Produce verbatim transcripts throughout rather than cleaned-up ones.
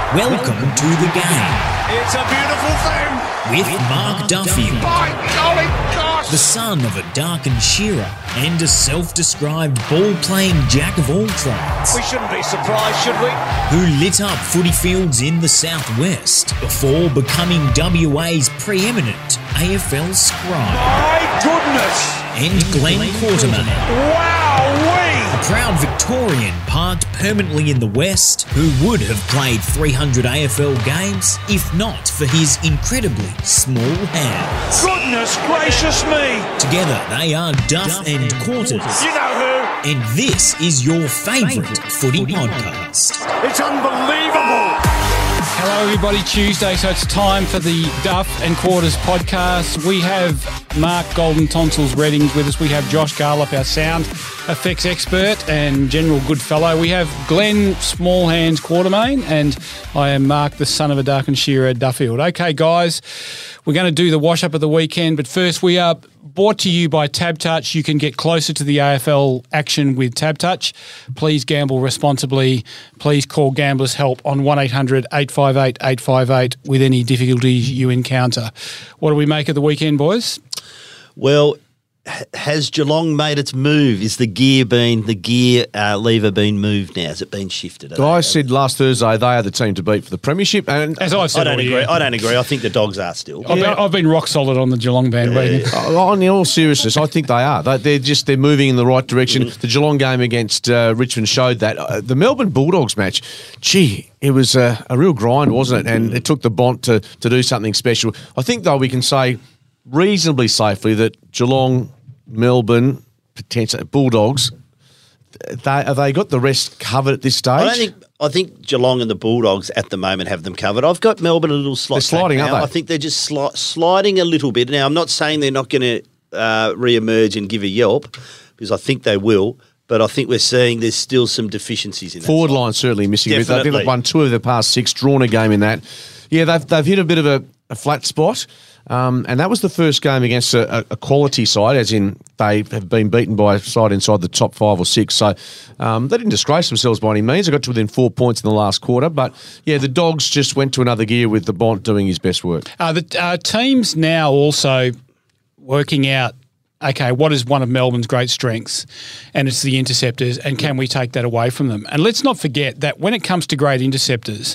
Welcome to the game. It's a beautiful thing. With Mark Duffield. By golly gosh. The son of a darkened shearer and a self-described ball-playing jack of all trades. We shouldn't be surprised, should we? Who lit up footy fields in the southwest before becoming W A's preeminent A F L scribe. My goodness. And Glenn Quartermain. Wow-wee. A proud Victorian parked permanently in the West who would have played three hundred A F L games if not for his incredibly small hands. Goodness gracious me. Together they are Duff and Quarters. You know who? And this is your favourite footy podcast. It's unbelievable. Hello everybody, Tuesday, so it's time for the Duff and Quarters podcast. We have Mark Golden Tonsils Reddings with us. We have Josh Garlop, our sound effects expert and general good fellow. We have Glenn Small Hands Quartermain, and I am Mark, the son of a darkened shearer, Duffield. Okay, guys, we're going to do the wash-up of the weekend, but first we are brought to you by TabTouch. You can get closer to the A F L action with TabTouch. Please gamble responsibly. Please call Gamblers Help on one eight hundred eight five eight eight five eight with any difficulties you encounter. What do we make of the weekend, boys? Well, has Geelong made its move? Is the gear been the gear uh, lever been moved now? Has it been shifted? So I said last Thursday they are the team to beat for the premiership, and As I've said, I don't all agree. year. I don't agree. I think the Dogs are still. I've, been, I've been rock solid on the Geelong bandwagon. uh, in all seriousness, I think they are. They, they're just they're moving in the right direction. Mm-hmm. The Geelong game against uh, Richmond showed that. Uh, the Melbourne Bulldogs match, gee, it was a, a real grind, wasn't it? And it took the Bont to to do something special. I think though we can say reasonably safely that Geelong, Melbourne, potentially Bulldogs, they, have they got the rest covered at this stage? I don't think. I think Geelong and the Bulldogs at the moment have them covered. I've got Melbourne a little slight. They're sliding, now. aren't they? I think they're just sli- sliding a little bit. Now, I'm not saying they're not going to uh, re-emerge and give a yelp, because I think they will. But I think we're seeing there's still some deficiencies in that Forward side. line certainly missing. Definitely. They've won two of the past six, drawn a game in that. Yeah, they've they've hit a bit of a, a flat spot. Um, and that was the first game against a, a quality side, as in they have been beaten by a side inside the top five or six. So um, they didn't disgrace themselves by any means. They got to within four points in the last quarter. But, yeah, the Dogs just went to another gear with the Bont doing his best work. Uh, the uh, team's now also working out, okay, what is one of Melbourne's great strengths? And it's the interceptors, and can we take that away from them? And let's not forget that when it comes to great interceptors,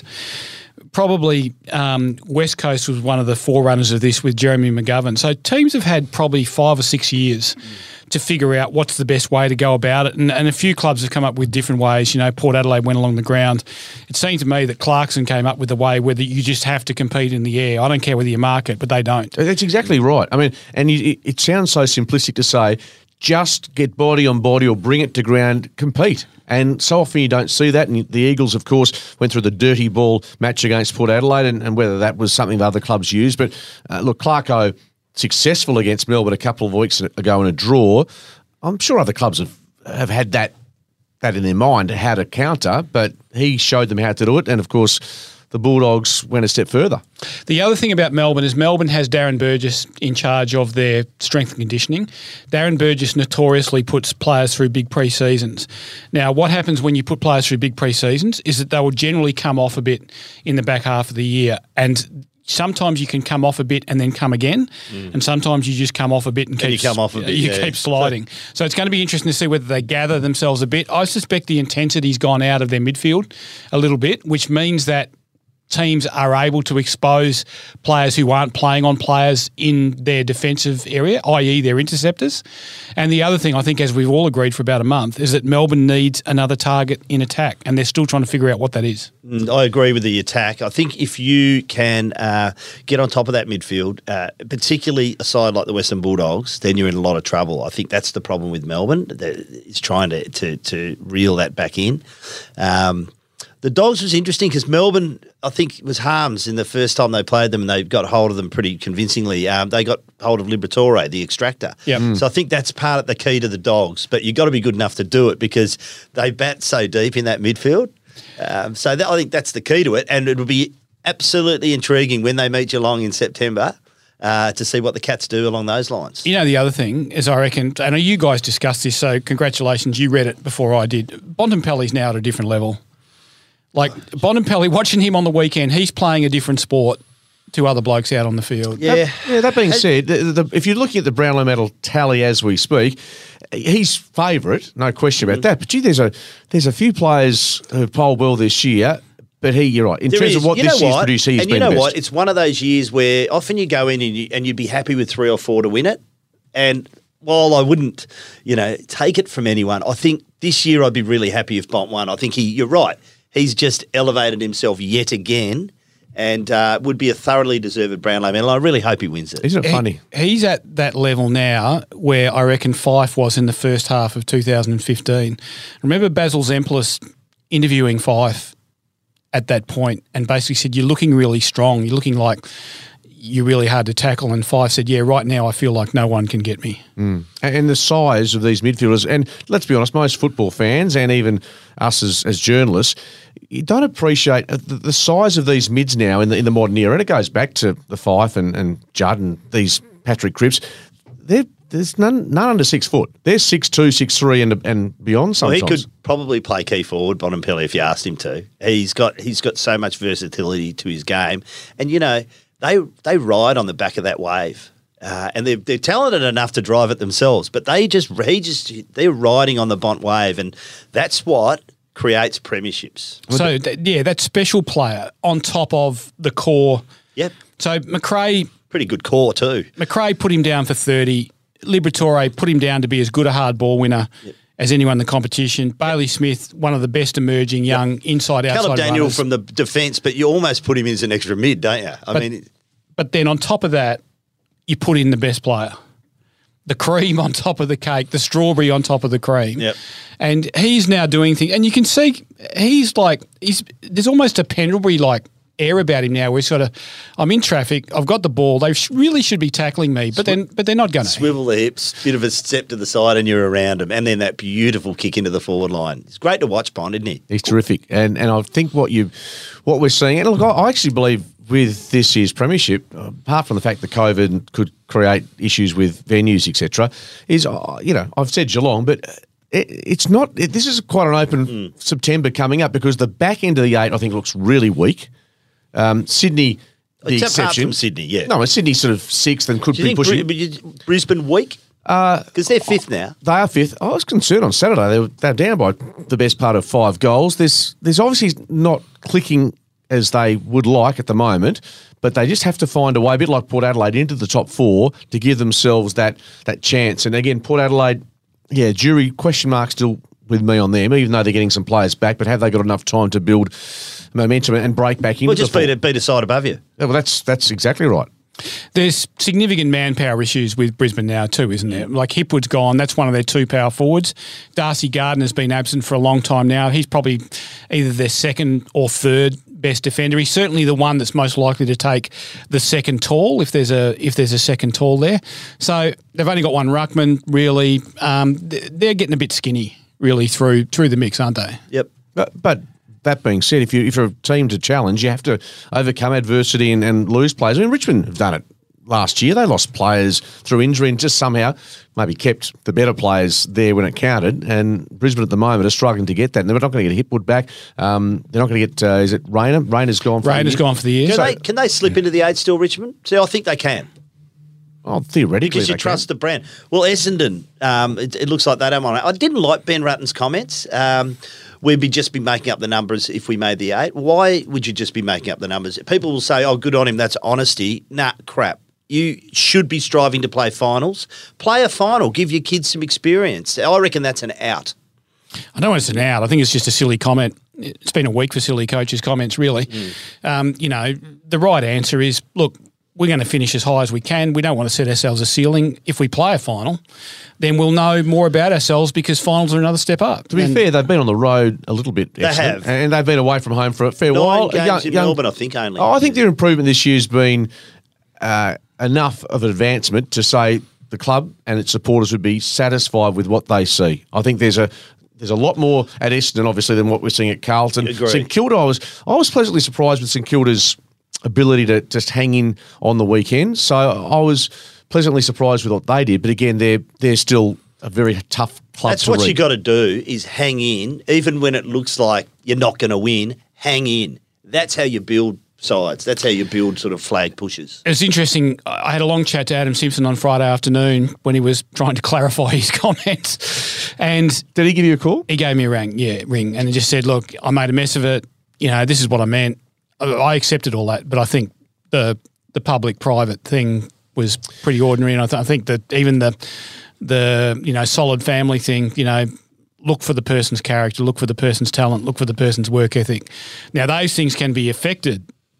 probably um, West Coast was one of the forerunners of this with Jeremy McGovern. So teams have had probably five or six years mm. to figure out what's the best way to go about it. And, and a few clubs have come up with different ways. You know, Port Adelaide went along the ground. It seemed to me that Clarkson came up with a way where you just have to compete in the air. I don't care whether you mark it, but they don't. That's exactly right. I mean, and it, it sounds so simplistic to say, just get body on body or bring it to ground, compete. And so often you don't see that. And the Eagles, of course, went through the dirty ball match against Port Adelaide, and, and whether that was something that other clubs used. But uh, look, Clarko successful against Melbourne a couple of weeks ago in a draw. I'm sure other clubs have, have had that that in their mind, how to counter, but he showed them how to do it. And, of course, the Bulldogs went a step further. The other thing about Melbourne is Melbourne has Darren Burgess in charge of their strength and conditioning. Darren Burgess notoriously puts players through big pre-seasons. Now, what happens when you put players through big pre-seasons is that they will generally come off a bit in the back half of the year, and sometimes you can come off a bit and then come again, mm. and sometimes you just come off a bit and, and keep, you come off a bit, you yeah. keep sliding. So it's going to be interesting to see whether they gather themselves a bit. I suspect the intensity's gone out of their midfield a little bit, which means that teams are able to expose players who aren't playing on players in their defensive area, that is their interceptors. And the other thing, I think, as we've all agreed for about a month, is that Melbourne needs another target in attack, and they're still trying to figure out what that is. I agree with the attack. I think if you can uh, get on top of that midfield, uh, particularly a side like the Western Bulldogs, then you're in a lot of trouble. I think that's the problem with Melbourne, is trying to, to, to reel that back in. Um The Dogs was interesting because Melbourne, I think, was harms in the first time they played them, and they got hold of them pretty convincingly. Um, they got hold of Liberatore, the extractor. Yep. Mm. So I think that's part of the key to the Dogs. But you've got to be good enough to do it because they bat so deep in that midfield. Um, so that, I think that's the key to it. And it will be absolutely intriguing when they meet Geelong in September uh, to see what the Cats do along those lines. You know, the other thing is, I reckon, I know you guys discussed this, so congratulations, you read it before I did. Bontempelli's now at a different level. Like Bontempelli, watching him on the weekend, he's playing a different sport to other blokes out on the field. Yeah. That, yeah, that being said, the, the, if you're looking at the Brownlow medal tally as we speak, he's favourite, no question about that. But gee, there's a there's a few players who've polled well this year. But he, you're right. In There terms is. of what You this know year's what? produced, he's and been you know the best. what? It's one of those years where often you go in and, you, and you'd be happy with three or four to win it. And while I wouldn't, you know, take it from anyone, I think this year I'd be really happy if Bont won. I think he, you're right. He's just elevated himself yet again, and uh, would be a thoroughly deserved Brownlow medal. I really hope he wins it. Isn't it funny? He, he's at that level now where I reckon Fife was in the first half of two thousand fifteen. Remember Basil Zemplis interviewing Fife at that point and basically said, you're looking really strong. You're looking like you're really hard to tackle. And Fife said, yeah, right now I feel like no one can get me. Mm. And the size of these midfielders, and let's be honest, most football fans and even us as, as journalists, you don't appreciate the, the size of these mids now in the in the modern era. And it goes back to the Fife and, and Judd and these Patrick Cripps. They're There's none none under six foot. They're six two, six three, and and beyond. Well, Sometimes he could probably play key forward, Bontempelli, if you asked him to. He's got he's got so much versatility to his game, and you know they they ride on the back of that wave, uh, and they're they're talented enough to drive it themselves. But they just he just they're riding on the Bont wave, and that's what creates premierships. So, th- yeah, that special player on top of the core. Yep, So McRae, pretty good core too. McRae put him down for thirty. Liberatore put him down to be as good a hard ball winner yep. as anyone in the competition. Bailey Smith, one of the best emerging young yep. inside outside Caleb Daniel runners. from the defence, but you almost put him in as an extra mid, don't you? I but, mean, but then on top of that, you put in the best player, the cream on top of the cake, the strawberry on top of the cream. Yep. And he's now doing things, and you can see he's like he's there's almost a Pendlebury like air about him now. We're sort of, I'm in traffic, I've got the ball, they sh- really should be tackling me, but then but they're not going to. Swivel the hips, bit of a step to the side, and you're around him, and then that beautiful kick into the forward line. It's great to watch Bond, isn't he? He's terrific, and and I think what you what we're seeing, and look, I actually believe with this year's premiership, apart from the fact that COVID could create issues with venues, et cetera, is uh, you know I've said Geelong, but. It, it's not. It, this is quite an open mm. September coming up because the back end of the eight I think looks really weak. Um, Sydney, the Except exception. apart from Sydney, yeah. No, Sydney's sort of sixth and could Do you be think pushing. Bri- Brisbane weak? Because uh, they're fifth now. They are fifth. I was concerned on Saturday. They were, they were down by the best part of five goals. There's there's obviously not clicking as they would like at the moment, but they just have to find a way, a bit like Port Adelaide, into the top four to give themselves that that chance. And again, Port Adelaide, yeah, jury question mark still with me on them, even though they're getting some players back, but have they got enough time to build momentum and break back into Well, the just four? beat a, beat a side above you. Yeah, well, that's that's exactly right. There's significant manpower issues with Brisbane now too, isn't there? Like Hipwood's gone. That's one of their two power forwards. Darcy Gardner's been absent for a long time now. He's probably either their second or third best defender. He's certainly the one that's most likely to take the second tall if there's a if there's a second tall there. So they've only got one ruckman, really. Um, they're getting a bit skinny, really, through through the mix, aren't they? Yep. But, but that being said, if, you, if you're a team to challenge, you have to overcome adversity and, and lose players. I mean, Richmond have done it last year. They lost players through injury and just somehow maybe kept the better players there when it counted. And Brisbane at the moment are struggling to get that. And they're not going to get Hipwood back. Um, they're not going to get, uh, is it Rayner? Rayner's gone for Rayner's the year. gone for the year. Can, So- they, can they slip into the eight still, Richmond? See, I think they can. Oh, theoretically. Because you they trust can. the brand. Well, Essendon, um, it, it looks like they don't want to. I didn't like Ben Ratton's comments. Um, we'd be just be making up the numbers if we made the eight. Why would you just be making up the numbers? People will say, oh, good on him, that's honesty. Nah, crap. You should be striving to play finals. Play a final. Give your kids some experience. I reckon that's an out. I don't know it's an out. I think it's just a silly comment. It's been a week for silly coaches' comments, really. Mm. Um, you know, the right answer is, look, we're going to finish as high as we can. We don't want to set ourselves a ceiling. If we play a final, then we'll know more about ourselves because finals are another step up. To be and fair, they've been on the road a little bit. They excellent, have. And they've been away from home for a fair Nine while. games Young- in young- Melbourne, I think, only. Oh, I think their improvement this year has been uh, enough of an advancement to say the club and its supporters would be satisfied with what they see. I think there's a there's a lot more at Essendon, obviously, than what we're seeing at Carlton. Agree. St Kilda, I was I was pleasantly surprised with St Kilda's ability to just hang in on the weekend. So I was pleasantly surprised with what they did. But again, they're they're still a very tough club That's to what read. you got to do is hang in, even when it looks like you're not going to win. hang in. That's how you build sides. That's how you build sort of flag pushes. It's interesting. I had a long chat to Adam Simpson on Friday afternoon when he was trying to clarify his comments. And Did he give you a call? he gave me a ring, yeah, ring, and he just said, look, I made a mess of it. You know, this is what I meant. I- I accepted all that, but I think the the public-private thing was pretty ordinary, and I, th- I think that even the the you know solid family thing, you know, look for the person's character, look for the person's talent, look for the person's work ethic. Now, those things can be affected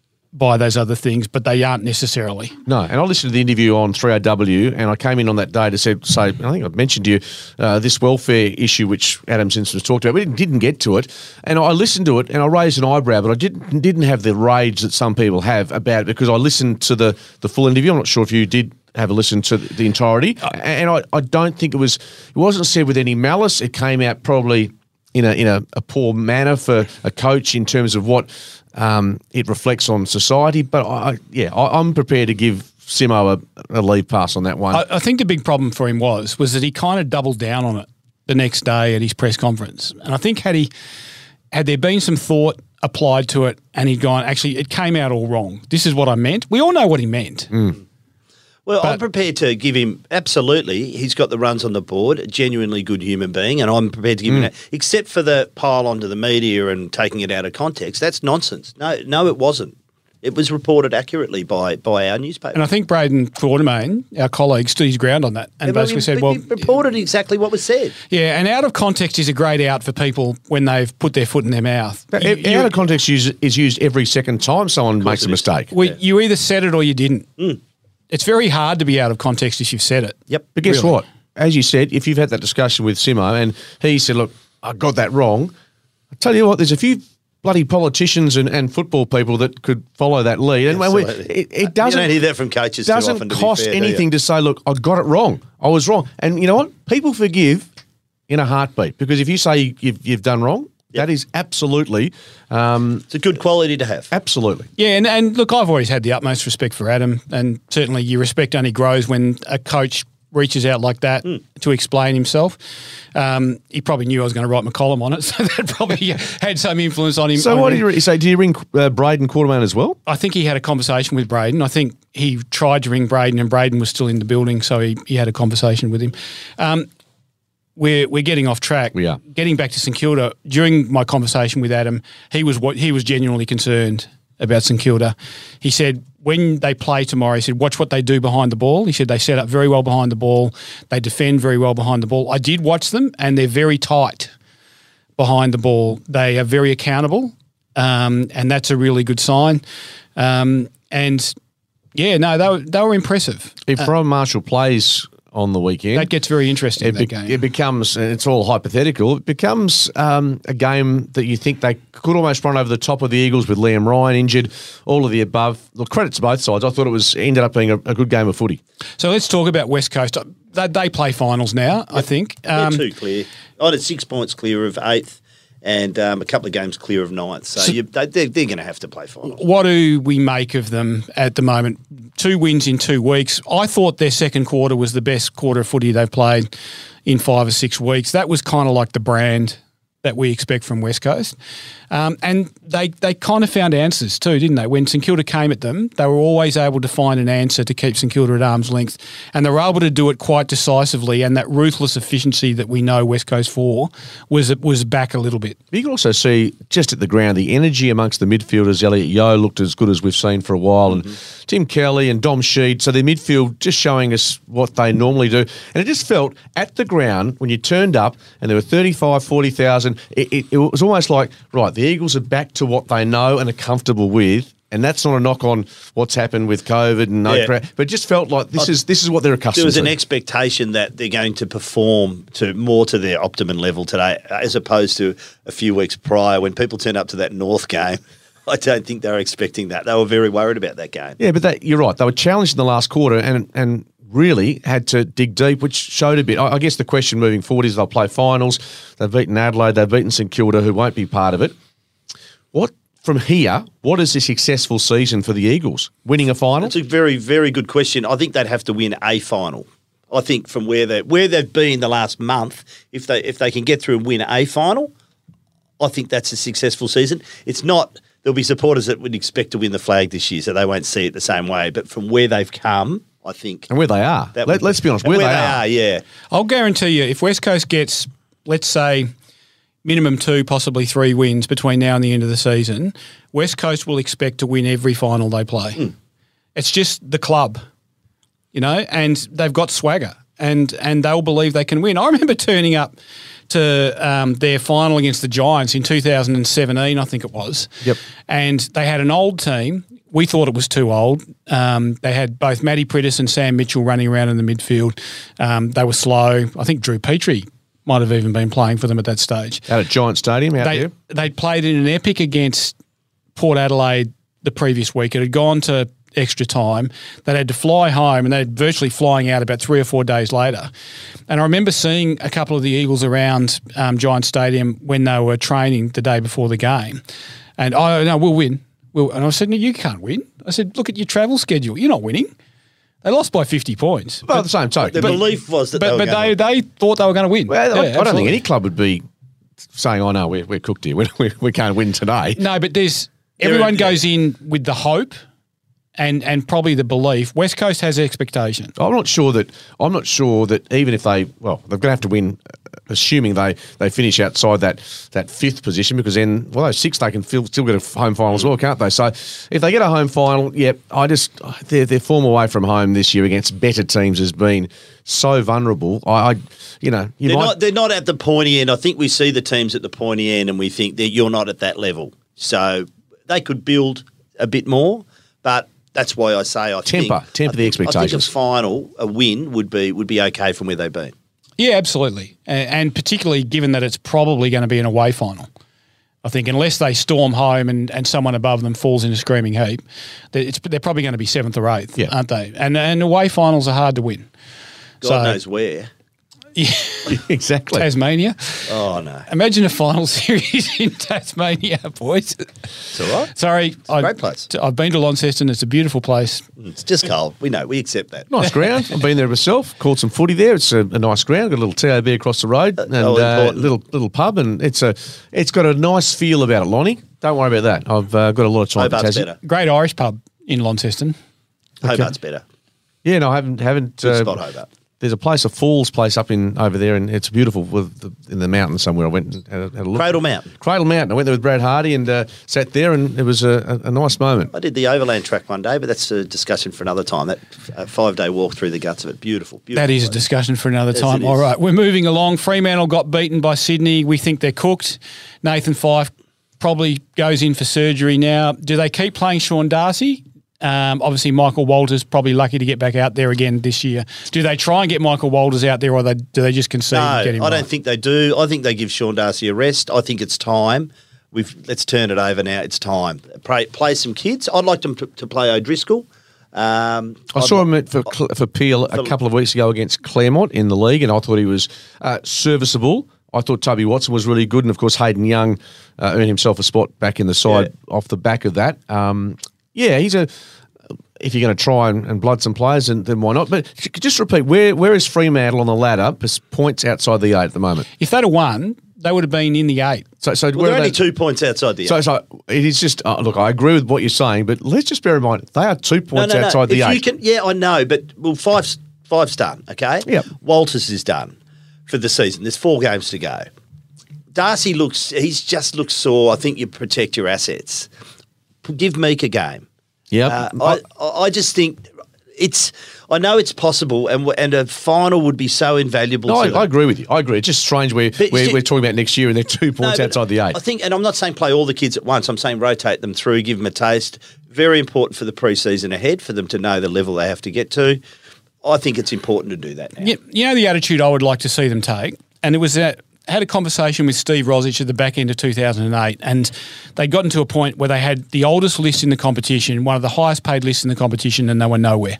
by those other things, but they aren't necessarily. No, and I listened to the interview on three R W, and I came in on that day to say, say I think I mentioned to you uh, this welfare issue which Adam Simpson's talked about. We didn't, didn't get to it, and I listened to it, and I raised an eyebrow, but I didn't didn't have the rage that some people have about it because I listened to the, the full interview. I'm not sure if you did have a listen to the entirety, uh, and I, I don't think it was it wasn't said with any malice. It came out probably in a in a, a poor manner for a coach in terms of what um, it reflects on society. But I, yeah, I, I'm prepared to give Simo a, a leave pass on that one. I, I think the big problem for him was was that he kind of doubled down on it the next day at his press conference, and I think had he had there been some thought applied to it, and he'd gone, actually, it came out all wrong. This is what I meant. We all know what he meant. Mm. Well, But- I'm prepared to give him, absolutely, he's got the runs on the board, a genuinely good human being, and I'm prepared to give him that, except for the pile onto the media and taking it out of context. That's nonsense. No, no, it wasn't. It was reported accurately by, by our newspaper. And I think Braden Quartermain, our colleague, stood his ground on that and Yeah, but basically we- said, we- well, we reported exactly what was said. yeah, and out of context is a great out for people when they've put their foot in their mouth. But You- out you- of context use, is used every second time someone makes a it is. mistake. well, you either said it or you didn't. It's very hard to be out of context if you've said it. Yep. But guess Really? what? As you said, if you've had that discussion with Simo and he said, look, I got that wrong, I tell you what, there's a few bloody politicians and, and football people that could follow that lead. And we, Absolutely. it, it doesn't, You don't hear that from coaches too doesn't often, to be cost fair, do you? anything to say, look, I got it wrong. I was wrong. And you know what? People forgive in a heartbeat because if you say you've, you've done wrong, that is absolutely, um, It's a good quality to have. absolutely. Yeah, and, and look, I've always had the utmost respect for Adam, and certainly your respect only grows when a coach reaches out like that Hmm. to explain himself. Um, he probably knew I was going to write my column on it, so that probably had some influence on him. So on what him. did you re- say? Did you ring uh, Braden Quartermain as well? I think he had a conversation with Braden. I think he tried to ring Braden, and Braden was still in the building, so he, he had a conversation with him. Um, we're we're getting off track. We are. Getting back to St Kilda. During my conversation with Adam, he was what he was genuinely concerned about St Kilda. He said when they play tomorrow, he said watch what they do behind the ball. He said they set up very well behind the ball. They defend very well behind the ball. I did watch them, and they're very tight behind the ball. They are very accountable, um, and that's a really good sign. Um, and yeah, no, they were, they were impressive. If Ron Marshall plays on the weekend, That gets very interesting. it, that be- game. it becomes, and it's all hypothetical, it becomes um, a game that you think they could almost run over the top of the Eagles with Liam Ryan injured, all of the above. Look, credit to both sides. I thought it was ended up being a, a good game of footy. So let's talk about West Coast. They, they play finals now, I think. They're Um, two clear. I had six points clear of eighth and um, a couple of games clear of ninth. So, you, they, they're, they're going to have to play finals. what do we make of them at the moment? Two wins in two weeks. I thought their second quarter was the best quarter of footy they've played in five or six weeks. That was kind of like the brand that we expect from West Coast. Um, and they they kind of found answers too, didn't they? When St Kilda came at them, they were always able to find an answer to keep St Kilda at arm's length. And they were able to do it quite decisively, and that ruthless efficiency that we know West Coast for was was back a little bit. You can also see just at the ground the energy amongst the midfielders. Elliot Yeo looked as good as we've seen for a while, and Tim Kelly and Dom Sheed. So their midfield just showing us what they normally do. And it just felt at the ground when you turned up and there were thirty-five, forty thousand, it, it, it was almost like, right, the Eagles are back to what they know and are comfortable with. And that's not a knock on what's happened with COVID and no Yeah. crowd, but it just felt like this is this is what they're accustomed There was to. an expectation that they're going to perform to more to their optimum level today, as opposed to a few weeks prior when people turned up to that North game. I don't think they were expecting that. They were very worried about that game. Yeah, but that, you're right. They were challenged in the last quarter and and really had to dig deep, which showed a bit. I, I guess the question moving forward is they'll play finals. They've beaten Adelaide. They've beaten St Kilda, who won't be part of it. What from here? What is a successful season for the Eagles? Winning a final? That's a very, very good question. I think they'd have to win a final. I think from where they where they've been the last month, if they if they can get through and win a final, I think that's a successful season. It's not. There'll be supporters that would expect to win the flag this year, so they won't see it the same way. But from where they've come, I think, and where they are, that Let, would- let's be honest, and where, where they, they are. are, yeah. I'll guarantee you, if West Coast gets, let's say, minimum two, possibly three wins between now and the end of the season, West Coast will expect to win every final they play. Mm. It's just the club, you know, and they've got swagger, and and they'll believe they can win. I remember turning up to um, their final against the Giants in two thousand seventeen, I think it was. Yep. And they had an old team. We thought it was too old. Um, they had both Matty Prittis and Sam Mitchell running around in the midfield. Um, they were slow. I think Drew Petrie might have even been playing for them at that stage. Out at Giant Stadium out They, there. they'd played in an epic against Port Adelaide the previous week. It had gone to extra time. They had to fly home, and they were virtually flying out about three or four days later. And I remember seeing a couple of the Eagles around um, Giant Stadium when they were training the day before the game. And, oh, no, we'll win. We'll, and I said, no, you can't win. I said, look at your travel schedule. You're not winning. They lost by fifty points. Well, at the same time. The But, belief was that But, they were but they, going to they thought they were going to win. well, I, Yeah, I don't think absolutely. any club would be saying, oh, no, we're, we're cooked here. We, we, we can't win today. No, but there's There everyone are- goes in with the hope and and probably the belief. West Coast has expectation. I'm not sure that I'm not sure that even if they well they're going to have to win, uh, assuming they, they finish outside that, that fifth position, because then well those six they can feel, still get a home final as well, can't they? So if they get a home final, yeah, I just their their form away from home this year against better teams has been so vulnerable. I, I you know you They're might not. They're not at the pointy end. I think we see the teams at the pointy end, and we think that you're not at that level. So they could build a bit more, but that's why I say I Temper- think, temper I the think, I expectations. think a final, a win would be would be okay from where they've been. Yeah, absolutely, and, and particularly given that it's probably going to be an away final. I think unless they storm home and, and someone above them falls in a screaming heap, that it's, they're probably going to be seventh or eighth, Yeah. aren't they? And and away finals are hard to win. God So- knows where. exactly. Tasmania. Oh no, Imagine a final series in Tasmania, boys. it's all right. Sorry, I, great place. I've been to Launceston. It's a beautiful place. It's just cold. We know. We accept that. Nice ground. I've been there myself. Caught some footy there. It's a, a nice ground. Got a little T A B across the road and oh, uh, important. little little pub, and it's a it's got a nice feel about it, Lonnie. Don't worry about that. I've uh, got a lot of time for Hobart's Tassie. better. Great Irish pub in Launceston. Hobart's better. Yeah, no, I haven't haven't. Good uh, spot, Hobart. There's a place, a falls place up in over there, and it's beautiful with the, in the mountains somewhere. I went and had a, had a look. Cradle Mountain. Cradle Mountain. I went there with Brad Hardy and uh, sat there, and it was a, a, a nice moment. I did the overland track one day, but that's a discussion for another time. That uh, five day walk through the guts of it, beautiful. beautiful That is a place. discussion for another Yes, time. it All is. right, we're moving along. Fremantle got beaten by Sydney. We think they're cooked. Nathan Fyfe probably goes in for surgery now. Do they keep playing Sean Darcy? Um, obviously, Michael Walters probably lucky to get back out there again this year. Do they try and get Michael Walters out there, or they, do they just concede No, and get him I don't right? think they do. I think they give Sean Darcy a rest. I think it's time. We've let's turn it over now. It's time. Play, play some kids. I'd like them to, to play O'Driscoll. Um, I saw him at- for Cl- for Peel a couple of weeks ago against Claremont in the league, and I thought he was uh, serviceable. I thought Toby Watson was really good, and of course Hayden Young uh, earned himself a spot back in the side off the back of that. Um, yeah, he's a. If you're going to try and, and blood some players, then, then why not? But just repeat, where where is Fremantle on the ladder? Just points outside the eight at the moment. If they'd have won, they would have been in the eight. So, so well, where they're are only they- two points outside the So, eight. so it is just uh, look. I agree with what you're saying, but let's just bear in mind they are two points outside the if eight. you can, yeah, I know, but well, five's five's done. Okay. Yep. Walters is done for the season. There's four games to go. Darcy looks. He's just looks sore. I think you protect your assets. Give Meek a game. yeah, Uh, I, I just think it's. I know it's possible, and w- and a final would be so invaluable. no, to I, them. I agree with you. I agree. It's just strange we're But we're, see- we're talking about next year and they're two No, points but outside the eight. I think, and I'm not saying play all the kids at once. I'm saying rotate them through, give them a taste. Very important for the pre-season ahead for them to know the level they have to get to. I think it's important to do that now. You, you know the attitude I would like to see them take, and it was that I had a conversation with Steve Rosic at the back end of two thousand eight, and they got into a point where they had the oldest list in the competition, one of the highest paid lists in the competition, and they were nowhere.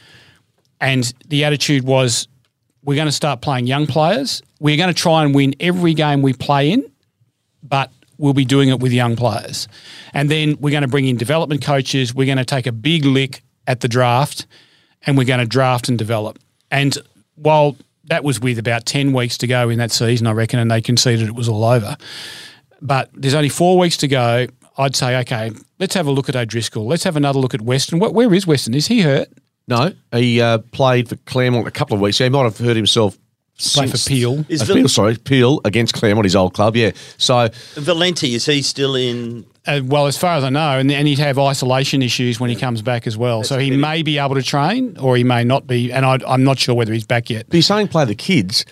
And the attitude was, we're going to start playing young players. We're going to try and win every game we play in, but we'll be doing it with young players. And then we're going to bring in development coaches. We're going to take a big lick at the draft, and we're going to draft and develop. And while that was with about ten weeks to go in that season, I reckon, and they conceded it was all over, but there's only four weeks to go. I'd say, okay, let's have a look at O'Driscoll. Let's have another look at Weston. Where, where is Weston? Is he hurt? No, he uh, played for Claremont a couple of weeks. Yeah, he might have hurt himself. Play for Peel. Is Uh, Val- Peel, sorry, Peel against Claremont, his old club. Yeah, so Valenti, is he still in? Uh, well, as far as I know, and, and he'd have isolation issues when he comes back as well. So he a pity. may be able to train or he may not be, and I, I'm not sure whether he's back yet. But you're saying play the kids.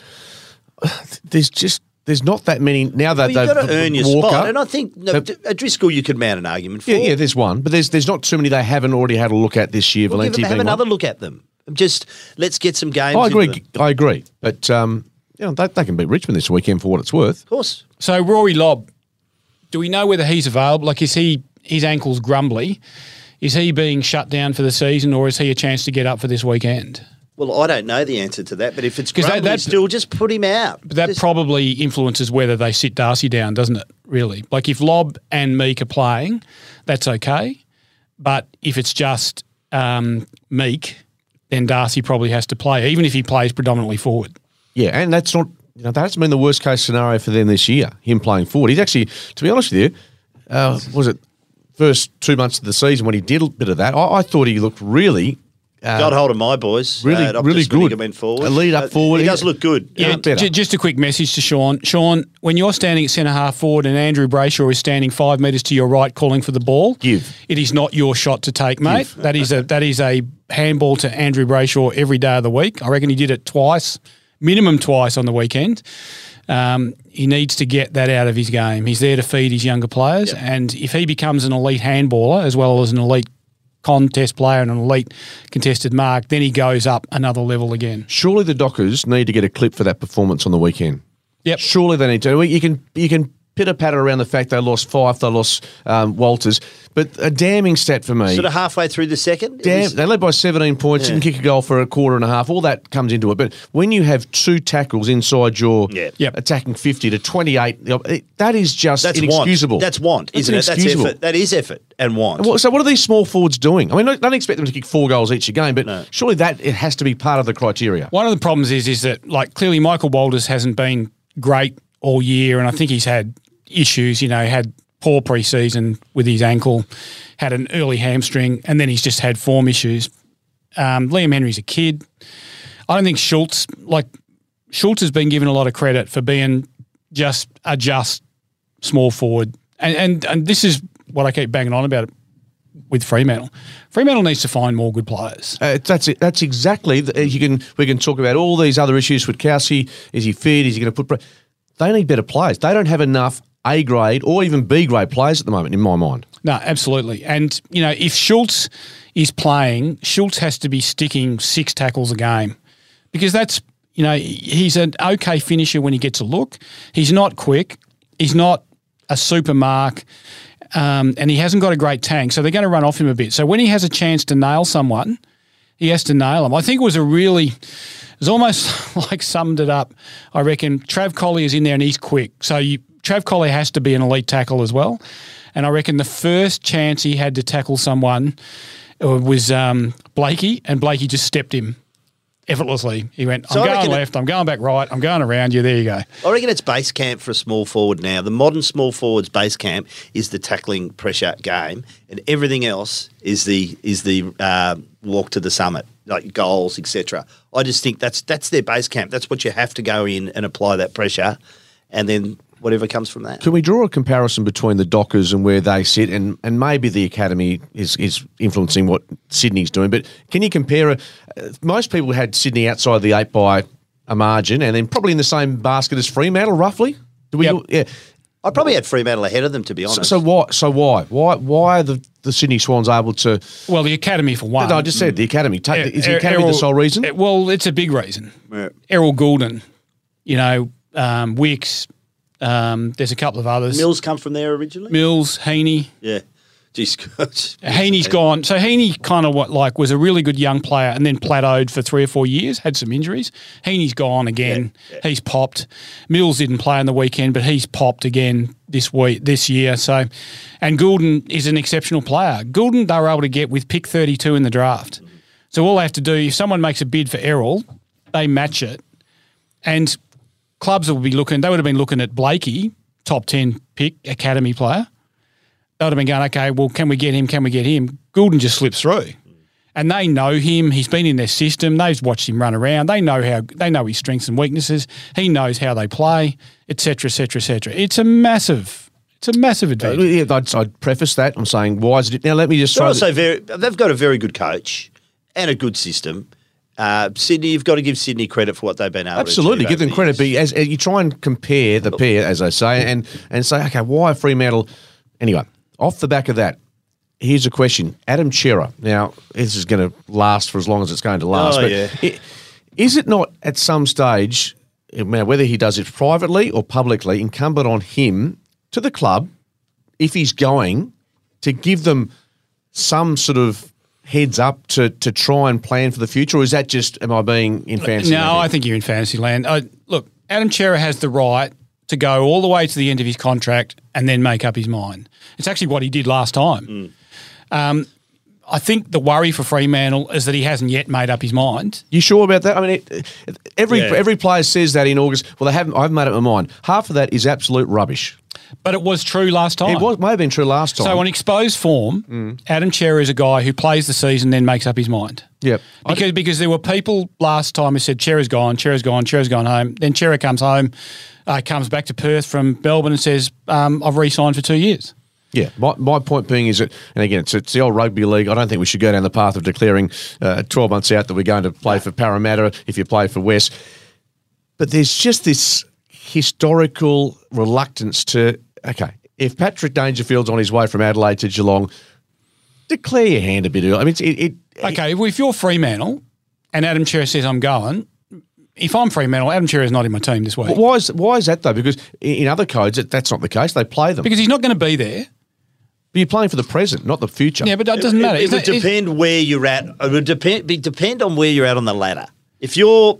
There's just there's not that many now that Well, you've they've got to earn your Walker, spot, and I think no, They've- O'Driscoll you could mount an argument for. Yeah, yeah, there's one, but there's there's not too many they haven't already had a look at this year. Well, give Valenti them, have being another one. look at them. Just let's get some games. I into agree. them. I agree, but um, you know, they, they can beat Richmond this weekend for what it's worth. Of course. So Rory Lobb, do we know whether he's available? Like, is he his ankle's grumbly? Is he being shut down for the season, or is he a chance to get up for this weekend? Well, I don't know the answer to that, but if it's 'Cause that- grumbling that- still, just put him out. But that Just- probably influences whether they sit Darcy down, doesn't it? Really, like if Lobb and Meek are playing, that's okay. But if it's just um, Meek, then Darcy probably has to play, even if he plays predominantly forward. Yeah, and that's not you know that's been the worst case scenario for them this year. Him playing forward, he's actually, to be honest with you, uh, was it first two months of the season when he did a bit of that? I, I thought he looked really. Uh, Got hold of my boys. Really- uh, really Optus when he good. went forward. A lead up Uh, forward. He does look good. Yeah, Yeah, better. j- just a quick message to Sean. Sean, when you're standing at centre half forward and Andrew Brayshaw is standing five metres to your right calling for the ball, Give. it is not your shot to take, mate. That is a that is a handball to Andrew Brayshaw every day of the week. I reckon he did it twice, minimum twice on the weekend. Um, he needs to get that out of his game. He's there to feed his younger players, and if he becomes an elite handballer as well as an elite contest player and an elite contested mark, then he goes up another level again. Surely the Dockers need to get a clip for that performance on the weekend. Yep. Surely they need to. You can you can pitter patter around the fact they lost Fife, they lost um, Walters, but a damning stat for me. Sort of halfway through the second. it Damn, was- they led by seventeen points, Yeah. didn't kick a goal for a quarter and a half. All that comes into it. But when you have two tackles inside your Yeah. Yep. attacking fifty to twenty-eight, you know, it- that is just That's inexcusable. want. That's want, That's isn't it? That's inexcusable. effort. That is effort and want. And what- So what are these small forwards doing? I mean, don't don't expect them to kick four goals each a game, but surely that it has to be part of the criteria. One of the problems is is that, like, clearly Michael Walters hasn't been great all year, and I think he's had issues. You know, had poor pre-season with his ankle, had an early hamstring, and then he's just had form issues. Um, Liam Henry's a kid. I don't think Schultz, like, Schultz has been given a lot of credit for being just a just small forward, and and and this is what I keep banging on about with Fremantle. Fremantle needs to find more good players. Uh, that's it. That's exactly. The, you can we can talk about all these other issues with Kowski. Is he fit? Is he going to put? Pre- they need better players. They don't have enough A grade or even B grade players at the moment, in my mind. No, absolutely. And, you know, if Schultz is playing, Schultz has to be sticking six tackles a game because that's, you know, he's an okay finisher when he gets a look. He's not quick. He's not a super mark. Um, and he hasn't got a great tank, so they're going to run off him a bit. So when he has a chance to nail someone, he has to nail them. I think it was a really, it was almost like summed it up. I reckon Trav Collier's in there and he's quick. So you, Trav Collier has to be an elite tackle as well. And I reckon the first chance he had to tackle someone was um, Blakey, and Blakey just stepped him effortlessly. He went, I'm So I going reckon it- left, I'm going back right, I'm going around you, there you go. I reckon it's base camp for a small forward now. The modern small forward's base camp is the tackling pressure game, and everything else is the is the uh, walk to the summit, like goals, et cetera. I just think that's that's their base camp. That's what you have to go in and apply that pressure, and then whatever comes from that. Can we draw a comparison between the Dockers and where they sit, and, and maybe the academy is, is influencing what Sydney's doing? But can you compare? A, uh, most people had Sydney outside the eight by a margin, and then probably in the same basket as Fremantle, roughly. Do we? Yep. Yeah. I probably had Fremantle ahead of them, to be honest. So, so why? So why? Why? Why are the, the Sydney Swans able to? Well, the academy for one. No, I just said the academy. Take, Er- is the Er- academy Errol- the sole reason? eh, Well, it's a big reason. Yeah. Errol Goulden, you know, um, Wicks, um, there's a couple of others. Mills come from there originally. Mills, Heaney. Yeah. Jeez, gosh. Heaney's gone. So Heaney kind of what like was a really good young player and then plateaued for three or four years, had some injuries. Heaney's gone again. Yeah, yeah. He's popped. Mills didn't play on the weekend, but he's popped again this week, this year. So, and Goulden is an exceptional player. Goulden they were able to get with pick thirty-two in the draft. So all they have to do, if someone makes a bid for Errol, they match it. And clubs will be looking, they would have been looking at Blakey top ten pick, academy player, they would have been going, okay, well, can we get him? Can we get him? Goulden just slips through. And they know him. He's been in their system. They've watched him run around. They know how they know his strengths and weaknesses. He knows how they play, et cetera, et cetera, et cetera. It's a massive, it's a massive advantage. Uh, yeah, I'd, I'd preface that. I'm saying, why is it? Now, let me just They're throw also the- very. They've got a very good coach and a good system. Uh, Sydney, you've got to give Sydney credit for what they've been able Absolutely, to give achieve them over the credit. years. But as, as you try and compare the pair, as I say, and and say, okay, why Fremantle? Anyway, off the back of that, here's a question: Adam Chera. Now, this is going to last for as long as it's going to last. Oh, but yeah. it, is it not at some stage, now, whether he does it privately or publicly, incumbent on him to the club, if he's going, to give them some sort of heads up to to try and plan for the future, or is that just, am I being in fantasy No, land here? I think you're in fantasy land. I, look, Adam Chera has the right to go all the way to the end of his contract and then make up his mind. It's actually what he did last time. Mm. Um, I think the worry for Fremantle is that he hasn't yet made up his mind. You sure about that? I mean, it, it- every Yeah. every player says that in August. Well, they haven't. I've made up my mind. Half of that is absolute rubbish. But it was true last time. It was, may have been true last time. So on exposed form, Mm. Adam Chera is a guy who plays the season then makes up his mind. Yep. I- Because because there were people last time who said Chera's gone, Chera's gone, Chera's gone home. Then Chera comes home, uh, comes back to Perth from Melbourne and says, um, I've re-signed for two years. Yeah, my, my point being is that, and again, it's, it's the old rugby league. I don't think we should go down the path of declaring uh, twelve months out that we're going to play for Parramatta if you play for West. But there's just this historical reluctance to, okay, if Patrick Dangerfield's on his way from Adelaide to Geelong, declare your hand a bit early. I mean, it's, it, it, Okay, well, if you're Fremantle and Adam Chera says I'm going, if I'm Fremantle, Adam Chera is not in my team this week. why is why is that though? Because in in other codes, it, that's not the case. They play them. Because he's not going to be there. But you're playing for the present, not the future. Yeah, but it doesn't matter. It, it It's would not- it's- depend where you're at. It would depend be, depend on where you're at on the ladder. If you're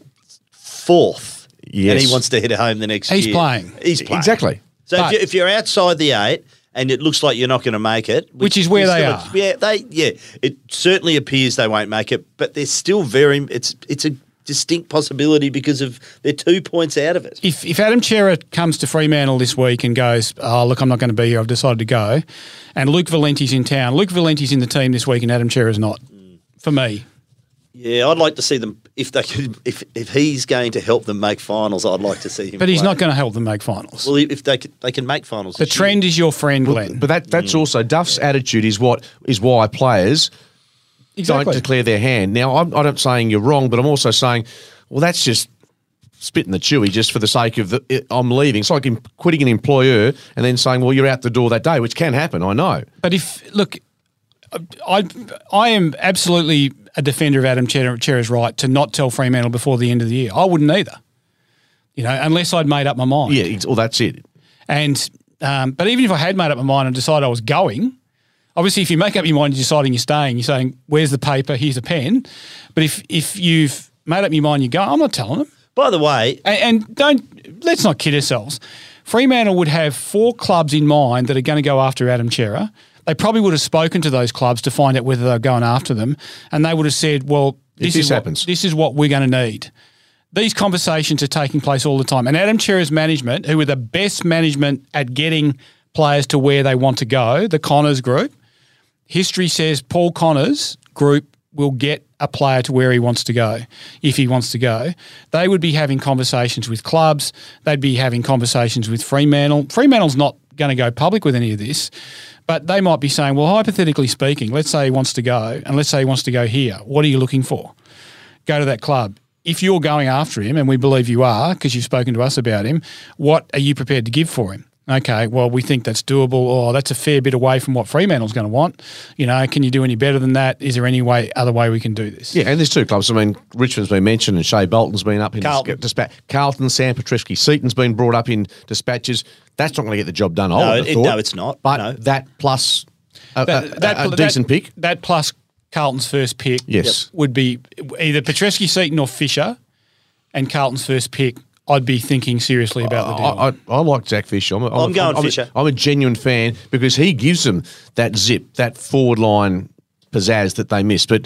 fourth Yes. and he wants to head home the next He's year, playing. He's playing. Exactly. So But- if, you, if you're outside the eight and it looks like you're not going to make it, Which is where there's they still are. A, yeah, they yeah. It certainly appears they won't make it, but they're still very. It's it's a distinct possibility because of they're two points out of it. If if Adam Chera comes to Fremantle this week and goes, oh, look, I'm not going to be here, I've decided to go, and Luke Valenti's in town, Luke Valenti's in the team this week and Adam Chera's not, for me. Yeah, I'd like to see them if they could. If if he's going to help them make finals, I'd like to see him. But he's play. not going to help them make finals. Well, if they could, they can make finals. The this trend year. is your friend, Glenn. But that that's also Duff's attitude is what is why players exactly. don't declare their hand. Now, I'm, I'm not saying you're wrong, but I'm also saying, well, that's just spitting the chewy just for the sake of the it, I'm leaving. It's like in, quitting an employer and then saying, well, you're out the door that day, which can happen. I know. But if look, I I am absolutely a defender of Adam Chera- Chera's right to not tell Fremantle before the end of the year. I wouldn't either, you know, unless I'd made up my mind. Yeah, it's, well, that's it. And um, but even if I had made up my mind and decided I was going, obviously, if you make up your mind, you're deciding you're staying. You're saying, "Where's the paper? Here's a pen." But if if you've made up your mind, you go. I'm not telling them. By the way, And, and don't let's not kid ourselves. Fremantle would have four clubs in mind that are going to go after Adam Chera. They probably would have spoken to those clubs to find out whether they're going after them, and they would have said, "Well, this, this is what, happens. this is what we're going to need." These conversations are taking place all the time, and Adam Chera's management, who are the best management at getting players to where they want to go, the Connors Group. History says Paul Connors' group will get a player to where he wants to go, if he wants to go. They would be having conversations with clubs. They'd be having conversations with Fremantle. Fremantle's not going to go public with any of this, but they might be saying, well, hypothetically speaking, let's say he wants to go, and let's say he wants to go here. What are you looking for? Go to that club. If you're going after him, and we believe you are because you've spoken to us about him, what are you prepared to give for him? Okay, well, we think that's doable. Or that's a fair bit away from what Fremantle's going to want. You know, can you do any better than that? Is there any way, other way we can do this? Yeah, and there's two clubs. I mean, Richmond's been mentioned and Shea Bolton's been up in Carlton. dispatch. Carlton, Sam Petrescu, Seaton's been brought up in dispatches. That's not going to get the job done, I No, would have it- thought. no, it's not. But No. that plus a, That, a- that- a- a that- decent pick. That plus Carlton's first pick Yes. would be either Petrescu, Seaton or Fisher, and Carlton's first pick. I'd be thinking seriously about the deal. I, I, I like Zach Fisher. I'm, a, I'm going I'm, Fisher. A, I'm a genuine fan because he gives them that zip, that forward line pizzazz that they miss. But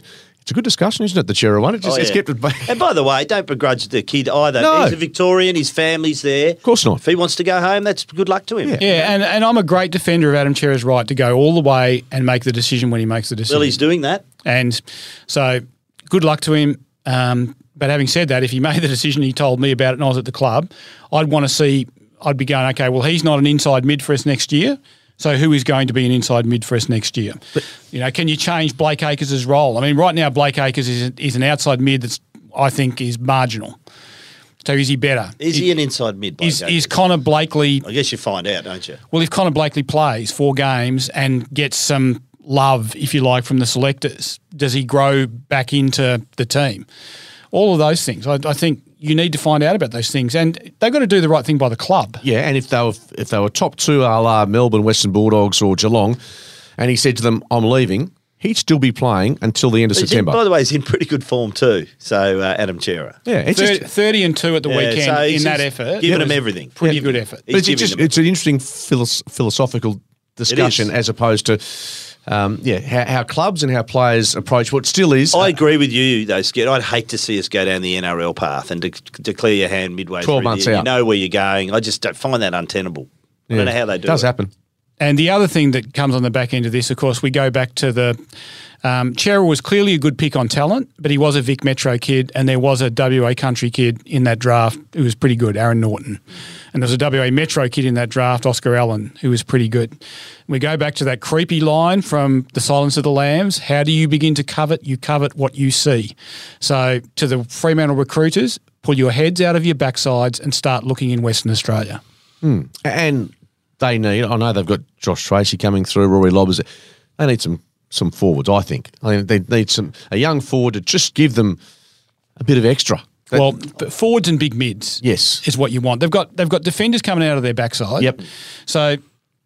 It's a good discussion, isn't it, the Chera one? It just Oh, it's yeah. kept it. And by the way, don't begrudge the kid either. No. He's a Victorian. His family's there. Of course not. If he wants to go home, that's good luck to him. Yeah. Yeah, and, and I'm a great defender of Adam Chera's right to go all the way and make the decision when he makes the decision. Well, he's doing that. And so good luck to him. Um, but having said that, if he made the decision, he told me about it and I was at the club, I'd want to see, I'd be going, okay, well, he's not an inside mid for us next year. So who is going to be an inside mid for us next year? But, you know, can you change Blake Acres' role? I mean, right now Blake Acres is, is an outside mid that's, I think, is marginal. So is he better? Is he an inside mid? Is, Blake is Acres? Connor Blakely... I guess you find out, don't you? Well, if Connor Blakely plays four games and gets some love, if you like, from the selectors, does he grow back into the team? All of those things. I, I think you need to find out about those things. And they've got to do the right thing by the club. Yeah, and if they were if they were top two, a la Melbourne, Western Bulldogs or Geelong, and he said to them, I'm leaving, he'd still be playing until the end of He's in- September. by the way, he's in pretty good form too. So uh, Adam Chera. yeah, it's thirty, just, thirty and two at the Yeah, weekend so in he's that just effort. giving It them was everything. Pretty Yeah. good effort. He's but it's, giving just, them- it's an interesting philos- philosophical discussion as opposed to, um, yeah, how, how clubs and how players approach what still is. I uh, agree with you, though, Skid. I'd hate to see us go down the N R L path and de- declare your hand midway twelve through months the year. out. You know where you're going. I just don't find that untenable. I don't know how they do it. does it. happen. And the other thing that comes on the back end of this, of course, we go back to the um, Chera was clearly a good pick on talent, but he was a Vic Metro kid, and there was a W A country kid in that draft who was pretty good, Aaron Norton. And there was a W A Metro kid in that draft, Oscar Allen, who was pretty good. We go back to that creepy line from The Silence of the Lambs. How do you begin to covet? You covet what you see. So to the Fremantle recruiters, pull your heads out of your backsides and start looking in Western Australia. And they need, I know they've got Josh Tracy coming through, Rory Lobbers. They need some some forwards, I think. I mean, they need some a young forward to just give them a bit of extra. That- Well, but forwards and big mids, Yes. is what you want. They've got they've got defenders coming out of their backside. Yep. So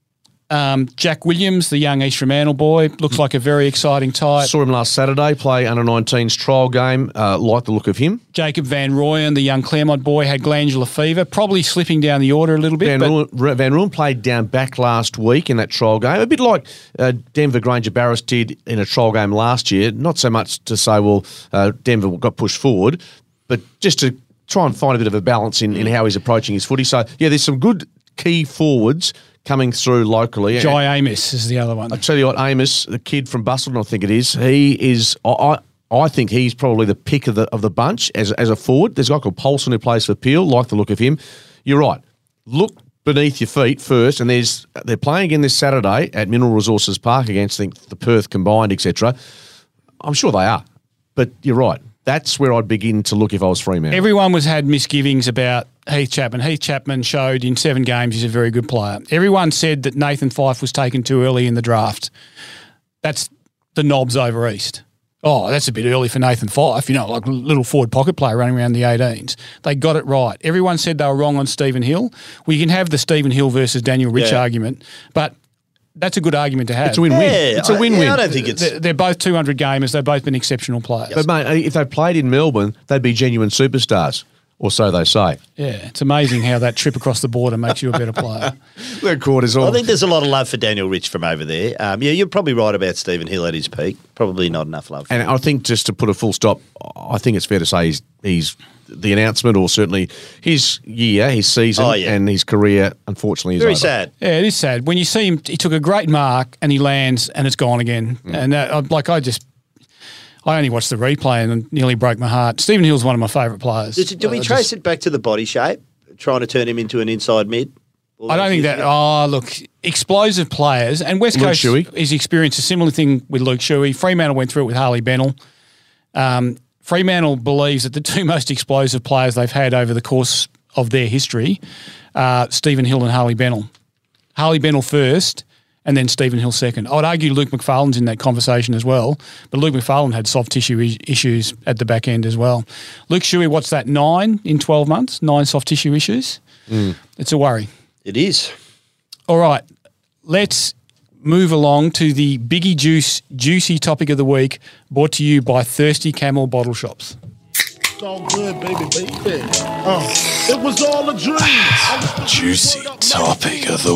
um, Jack Williams, the young East Fremantle boy, looks like a very exciting type. Saw him last Saturday play under nineteens trial game. Uh, like the look of him. Jacob Van Rooyen, the young Claremont boy, had glandular fever, probably slipping down the order a little bit. Van but Rooyen, Van Rooyen played down back last week in that trial game, a bit like uh, Denver Granger Barris did in a trial game last year. Not so much to say, well, uh, Denver got pushed forward, but just to try and find a bit of a balance in, in how he's approaching his footy. So, yeah, there's some good key forwards coming through locally. Jai Amos is the other one. I tell you what, Amos, the kid from Busselton, I think it is, he is. I, I, I think he's probably the pick of the of the bunch as as a forward. There's a guy called Polson who plays for Peel. Like the look of him. You're right. Look beneath your feet first, and there's they're playing again this Saturday at Mineral Resources Park against I think the Perth combined, et cetera. I'm sure they are, but you're right. That's where I'd begin to look if I was Fremantle. Everyone was had misgivings about Heath Chapman. Heath Chapman showed in seven games he's a very good player. Everyone said that Nathan Fyfe was taken too early in the draft. That's the knobs over east. Oh, that's a bit early for Nathan Fyfe, you know, like a little forward pocket player running around the eighteens. They got it right. Everyone said they were wrong on Stephen Hill. Well, you can have the Stephen Hill versus Daniel Rich Yeah. argument, but that's a good argument to have. It's a win-win. Yeah, it's a I- win-win. yeah, I don't think it's. They're, they're both two hundred gamers. They've both been exceptional players. But mate, if they played in Melbourne, they'd be genuine superstars, or so they say. Yeah, it's amazing how that trip across the border makes you a better player. The quarters all. I think there's a lot of love for Daniel Rich from over there. Um, yeah, you're probably right about Stephen Hill at his peak. Probably not enough love. And I think just to put a full stop, I think it's fair to say he's, he's the announcement, or certainly his year, his season, Oh, yeah. and his career, unfortunately, is Very over. sad. Yeah, it is sad. When you see him, he took a great mark and he lands and it's gone again. Mm. And that, I- like I just, I only watched the replay and it nearly broke my heart. Stephen Hill's one of my favourite players. Do, do we I trace just- it back to the body shape, trying to turn him into an inside mid? All I don't those think years that. ago? Oh, look, explosive players and West Luke Coast Shuey. is experienced a similar thing with Luke Shuey. Fremantle went through it with Harley Bennell. Um, Fremantle believes that the two most explosive players they've had over the course of their history are Stephen Hill and Harley Bennell. Harley Bennell first, and then Stephen Hill second. I would argue Luke McFarlane's in that conversation as well, but Luke McFarlane had soft tissue I- issues at the back end as well. Luke Shuey, what's that, nine in twelve months? Nine soft tissue issues? It's a worry. It is. All right, let's move along to the Biggie Juice juicy topic of the week, brought to you by Thirsty Camel Bottle Shops. It's all good, baby, baby. Uh, it was all a dream. Juicy topic of the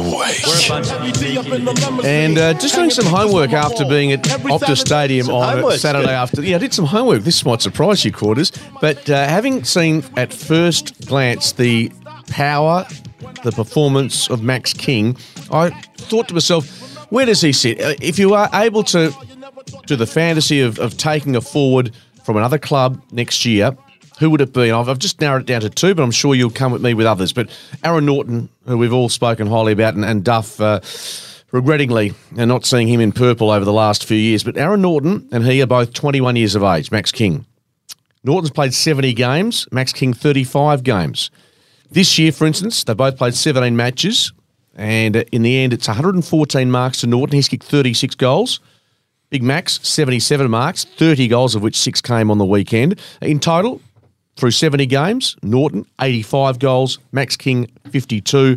week. And uh, just doing some homework after being at Optus Stadium on homework, Saturday Steve. after. Yeah, I did some homework. This might surprise you, Quarters. But uh, having seen at first glance the power, the performance of Max King, I thought to myself, where does he sit? Uh, if you are able to do the fantasy of, of taking a forward from another club next year, who would it be? I've, I've just narrowed it down to two, but I'm sure you'll come with me with others. But Aaron Norton, who we've all spoken highly about, and, and Duff, uh, regrettingly, and not seeing him in purple over the last few years. But Aaron Norton and he are both twenty-one years of age, Max King. Norton's played seventy games, Max King thirty-five games. This year, for instance, they both played seventeen matches, and in the end, it's one hundred fourteen marks to Norton. He's kicked thirty-six goals. Big Max, seventy-seven marks, thirty goals of which six came on the weekend. In total, through seventy games, Norton, eighty-five goals, Max King, fifty-two.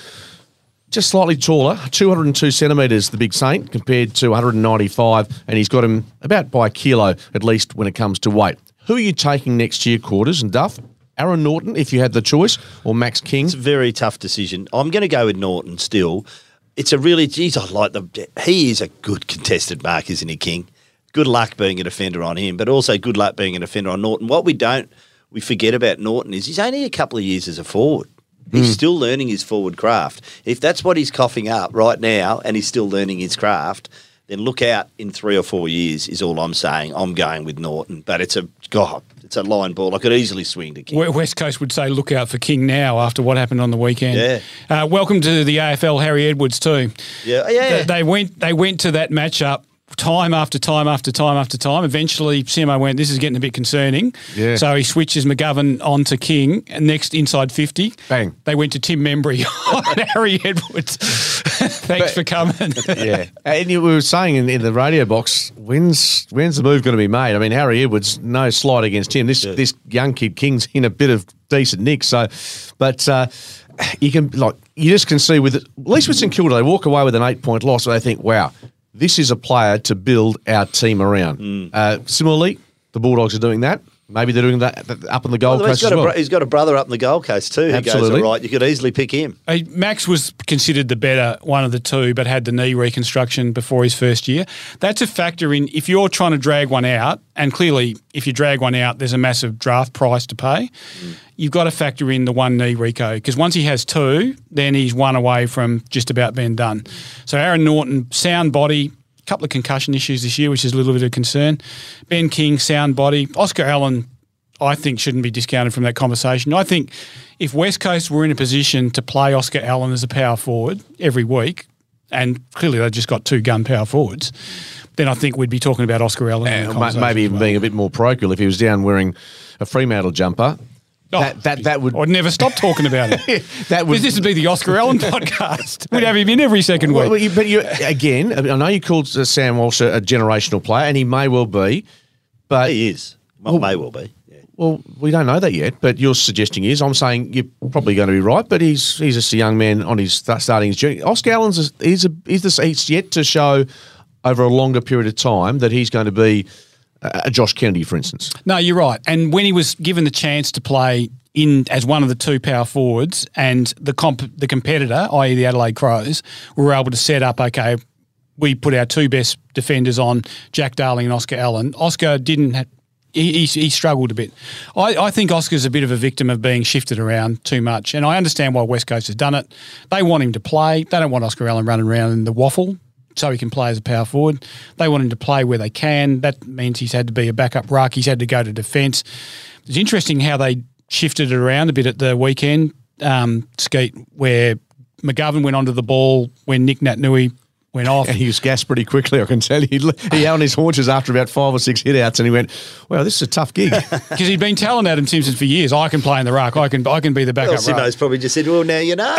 Just slightly taller, two hundred two centimetres, the big Saint, compared to one hundred ninety-five, and he's got him about by a kilo, at least when it comes to weight. Who are you taking next year, Quarters and Duff? Aaron Norton, if you had the choice, or Max King? It's a very tough decision. I'm going to go with Norton still. It's a really, geez, I like the, he is a good contested mark, isn't he, King? Good luck being a defender on him, but also good luck being a defender on Norton. What we don't, we forget about Norton is he's only a couple of years as a forward. He's mm. still learning his forward craft. If that's what he's coughing up right now and he's still learning his craft, then look out in three or four years is all I'm saying. I'm going with Norton, but it's a, God, it's a line ball. I could easily swing to King. West Coast would say look out for King now after what happened on the weekend. Yeah. Uh, welcome to the A F L, Harry Edwards too. Yeah, yeah. They, they went. They went to that matchup time after time after time after time. Eventually, Simo went, this is getting a bit concerning. Yeah. So he switches McGovern on to King, and next inside fifty. Bang. They went to Tim Membry on Harry Edwards. Thanks But- for coming. Yeah. And you were saying in, in the radio box, when's when's the move going to be made? I mean, Harry Edwards, no slight against him. This this young kid, King's in a bit of decent nick. So, but uh, you can, like, you just can see with, at least with St Kilda, they walk away with an eight-point loss and they think, wow, this is a player to build our team around. Mm. Uh, similarly, the Bulldogs are doing that. Maybe they're doing that up in the Gold Well, he's Coast got as a well. bro- he's got a brother up in the Gold Coast too who Absolutely. goes all right. You could easily pick him. Hey, Max was considered the better one of the two, but had the knee reconstruction before his first year. That's a factor in if you're trying to drag one out, and clearly if you drag one out, there's a massive draft price to pay. Mm. You've got to factor in the one knee Rico, because once he has two, then he's one away from just about being done. So Aaron Norton, sound body, couple of concussion issues this year, which is a little bit of concern. Ben King, sound body. Oscar Allen, I think, shouldn't be discounted from that conversation. I think if West Coast were in a position to play Oscar Allen as a power forward every week, and clearly they've just got two gun power forwards, then I think we'd be talking about Oscar Allen. in the And ma- conversation maybe as even well. being a bit more parochial if he was down wearing a Fremantle jumper. Oh, that, that, that would I'd never stop talking about it. that would This would be the Oscar Allen podcast. We'd have him in every second week. Well, but you, but you again, I, mean, I know you called uh, Sam Walsh a, a generational player, and he may well be, but He is. Well, Well- may well be. Yeah. well, we don't know that yet. But you're suggesting he is. I'm saying you're probably going to be right. But he's he's just a young man on his start, starting his journey. Oscar Allen's a, he's a he's, this, he's yet to show over a longer period of time that he's going to be a, a Josh Kennedy, for instance. No, you're right. And when he was given the chance to play in as one of the two power forwards, and the comp, the competitor, that is the Adelaide Crows, were able to set up, okay, we put our two best defenders on, Jack Darling and Oscar Allen. Oscar didn't have, he, he, he struggled a bit. I, I think Oscar's a bit of a victim of being shifted around too much, and I understand why West Coast has done it. They want him to play. They don't want Oscar Allen running around in the waffle so he can play as a power forward. They want him to play where they can. That means he's had to be a backup ruck. He's had to go to defence. It's interesting how they shifted it around a bit at the weekend, um, Skeet, where McGovern went onto the ball when Nick Natnui went off. And he was gassed pretty quickly, I can tell you. He, he on his haunches after about five or six hit-outs, and he went, well, this is a tough gig. Because he'd been telling Adam Simpson for years, I can play in the ruck, I can I can be the Well, backup ruck. Simo's probably just said, well, now you know.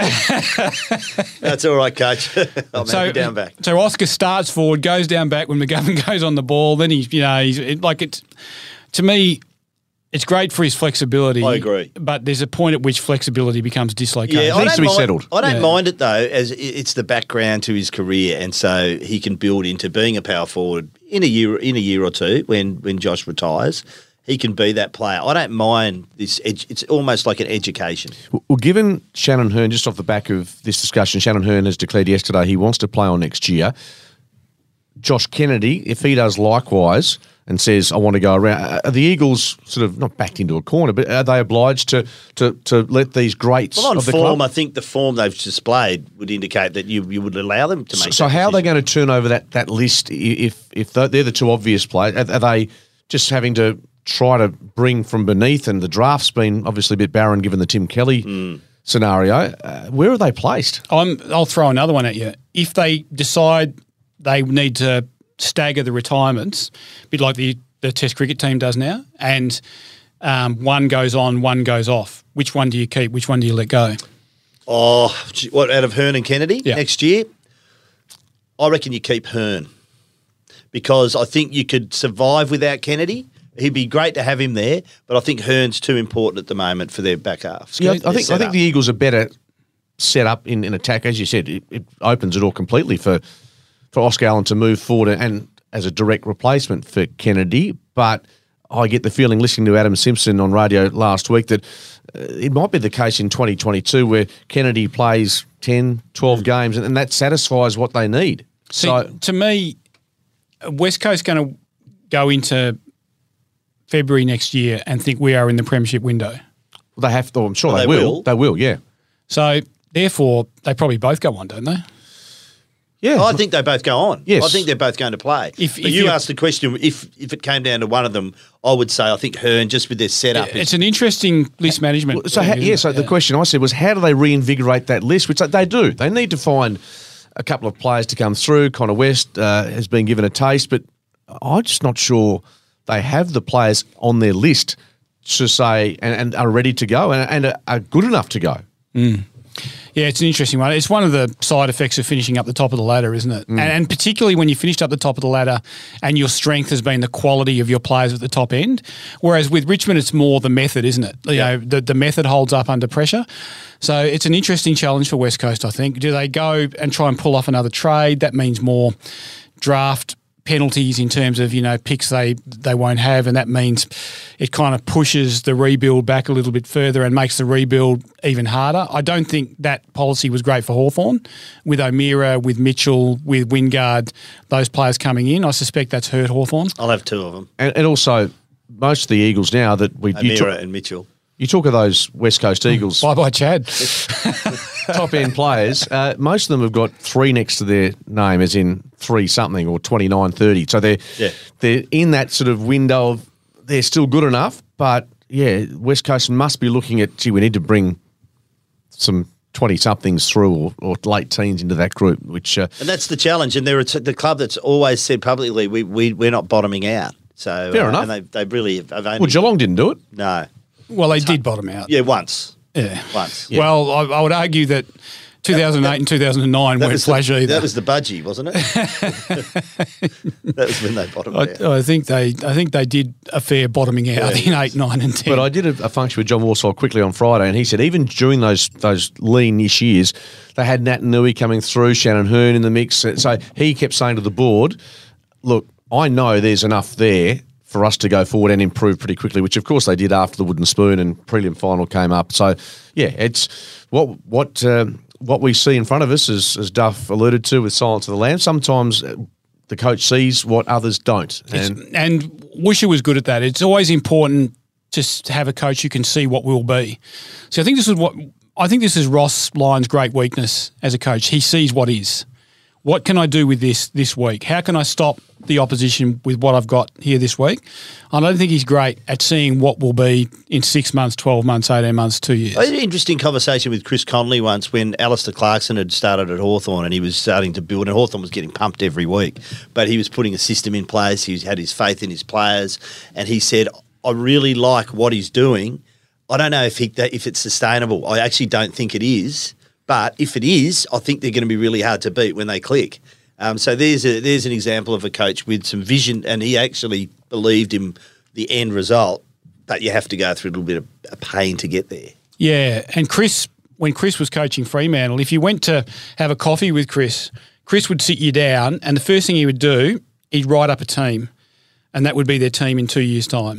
That's all right, coach. I'm So, happy down back. so Oscar starts forward, goes down back when McGovern goes on the ball. Then he's, you know, he's it, like it's to me, it's great for his flexibility. I agree. But there's a point at which flexibility becomes dislocated. Yeah, I needs don't to be mind, settled. I don't Yeah. mind it though, as it- it's the background to his career, and so he can build into being a power forward in a year in a year or two when when Josh retires. he can be that player. I don't mind this. Edu- it's almost like an education. Well, given Shannon Hurn, just off the back of this discussion, Shannon Hurn has declared yesterday he wants to play on next year. Josh Kennedy, if he does likewise and says, I want to go around, are the Eagles sort of not backed into a corner, but are they obliged to to, to let these greats Well, on of the form, club? I think the form they've displayed would indicate that you, you would allow them to make So, that so how are they decision. going to turn over that, that list i- if if they're the two obvious players? Are, are they just having to try to bring from beneath, and the draft's been obviously a bit barren given the Tim Kelly Mm. scenario. Uh, where are they placed? I'm, I'll throw another one at you. If they decide they need to stagger the retirements, a bit like the, the Test cricket team does now, and um, one goes on, one goes off, which one do you keep? Which one do you let go? Oh, gee, what, out of Hurn and Kennedy Yeah. next year? I reckon you keep Hurn because I think you could survive without Kennedy. He'd be great to have him there, but I think Hurn's too important at the moment for their back half. Yeah, I Their think I setup. think the Eagles are better set up in, in attack. As you said, it, it opens it all completely for for Oscar Allen to move forward and as a direct replacement for Kennedy. But I get the feeling, listening to Adam Simpson on radio last week, that uh, it might be the case in twenty twenty-two where Kennedy plays ten, twelve games and, and that satisfies what they need. See, So to me, West Coast going to go into February next year and think we are in the premiership window. they have to, I'm sure Well, they, they will. will. They will, yeah. So therefore, they probably both go on, don't they? Yeah. I think they both go on. Yes. I think they're both going to play. If- but if you you- asked the question, if if it came down to one of them, I would say I think Hurn, just with their setup. It's is, an interesting list management. So, ha- yeah, so the question I said was, how do they reinvigorate that list? Which they- they do. They need to find a couple of players to come through. Connor West uh, has been given a taste, but I'm just not sure they have the players on their list to say and, and are ready to go and, and are, are good enough to go. Yeah, it's an interesting one. It's one of the side effects of finishing up the top of the ladder, isn't it? And, and particularly when you finished up the top of the ladder and your strength has been the quality of your players at the top end. Whereas with Richmond, it's more the method, isn't it? You know, the, the method holds up under pressure. So it's an interesting challenge for West Coast, I think. Do they go and try and pull off another trade? That means more draft penalties in terms of, you know, picks they they won't have, and that means it kind of pushes the rebuild back a little bit further and makes the rebuild even harder. I don't think that policy was great for Hawthorn with O'Meara, with Mitchell, with Wingard, those players coming in. I suspect that's hurt Hawthorn. I'll have two of them, And, and also, most of the Eagles now that we you O'Meara talk, and Mitchell. you talk of those West Coast Eagles Bye bye, Chad. top end players, uh, most of them have got three next to their name, as in three something or twenty-nine, thirty. So they're Yeah. they're in that sort of window of they're still good enough, but yeah, West Coast must be looking at, gee, we need to bring some twenty somethings through or, or late teens into that group, which uh, And that's the challenge. And they're a t- the club that's always said publicly, we, we, we're not bottoming out. So Fair uh, enough. And they, they really have only... well, Geelong didn't do it. No. Well, they did bottom out. Yeah, once. Yeah. Once. Well, I, I would argue that two thousand eight and two thousand nine weren't was flash the, either. that was the budgie, wasn't it? That was when they bottomed out. I, I think they, I think they did a fair bottoming out Yeah. in eight, nine, and ten. But I did a, a function with John Warsall quickly on Friday, and he said even during those those lean-ish years, they had Nat Nui coming through, Shannon Hurn in the mix. So he kept saying to the board, look, I know there's enough there for us to go forward and improve pretty quickly, which of course they did after the Wooden Spoon and prelim final came up. So, yeah, it's what what um, what we see in front of us, as, as Duff alluded to with Silence of the Lambs. Sometimes uh, the coach sees what others don't. And It's- and Wisher was good at that. It's always important just to have a coach who can see what will be. So I think this is what I think this is Ross Lyon's great weakness as a coach. He sees what is. What can I do with this this week? How can I stop the opposition with what I've got here this week? I don't think he's great at seeing what will be in six months, twelve months, eighteen months, two years. I had an interesting conversation with Chris Connolly once when Alistair Clarkson had started at Hawthorn and he was starting to build, and Hawthorn was getting pumped every week, but he was putting a system in place. He had his faith in his players, and he said, I really like what he's doing. I don't know if he, if it's sustainable. I actually don't think it is, but if it is, I think they're going to be really hard to beat when they click. Um, so there's a, there's an example of a coach with some vision, and he actually believed in the end result, but you have to go through a little bit of a pain to get there. Yeah, and Chris, when Chris was coaching Fremantle, if you went to have a coffee with Chris, Chris would sit you down, and the first thing he would do, he'd write up a team, and that would be their team in two years' time.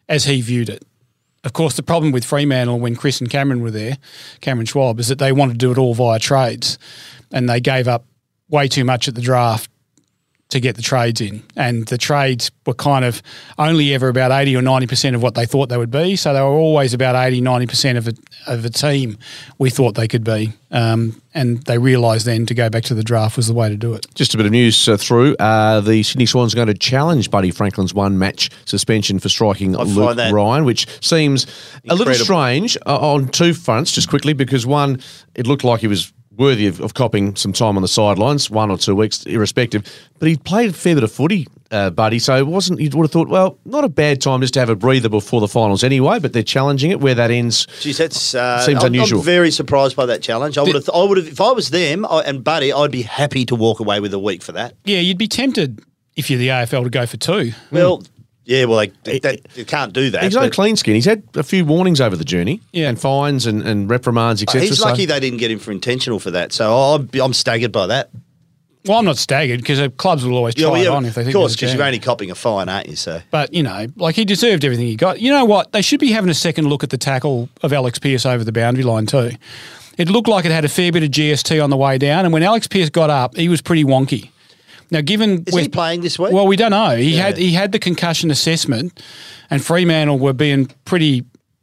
as he viewed it. Of course, the problem with Fremantle when Chris and Cameron were there, Cameron Schwab, is that they wanted to do it all via trades, and they gave up way too much at the draft to get the trades in. And the trades were kind of only ever about eighty or ninety percent of what they thought they would be. So they were always about eighty, ninety percent of a, of a team we thought they could be. Um, and they realised then to go back to the draft was the way to do it. Just a bit of news uh, through. Uh, the Sydney Swans are going to challenge Buddy Franklin's one-match suspension for striking I Luke find that Ryan, which seems a little incredible. strange uh, on two fronts, just quickly, because one, it looked like he was worthy of, of copping some time on the sidelines, one or two weeks, irrespective. But he played a fair bit of footy, uh, Buddy, so it wasn't, you would have thought, well, not a bad time just to have a breather before the finals anyway, but they're challenging it. Where that ends, Geez, that's uh, seems I'm, unusual. I'm very surprised by that challenge. I would have, I would have, if I was them I, and Buddy, I'd be happy to walk away with a week for that. Yeah, you'd be tempted if you're the A F L to go for two. Well, yeah, well, they, they, they, they can't do that. He's no but- clean skin. He's had a few warnings over the journey, Yeah. and fines and, and reprimands, et cetera. He's lucky they didn't get him for intentional for that. So I'm, I'm staggered by that. Well, I'm not staggered because clubs will always try Yeah, well, it yeah, on if they think of course, there's a because you're chance. only copping a fine, aren't you? So But, you know, like he deserved everything he got. You know what? They should be having a second look at the tackle of Alex Pearce over the boundary line too. It looked like it had a fair bit of G S T on the way down, and when Alex Pearce got up, he was pretty wonky. Now, given is West- he playing this week? Well, we don't know. He Yeah. had he had the concussion assessment, and Fremantle were being pretty,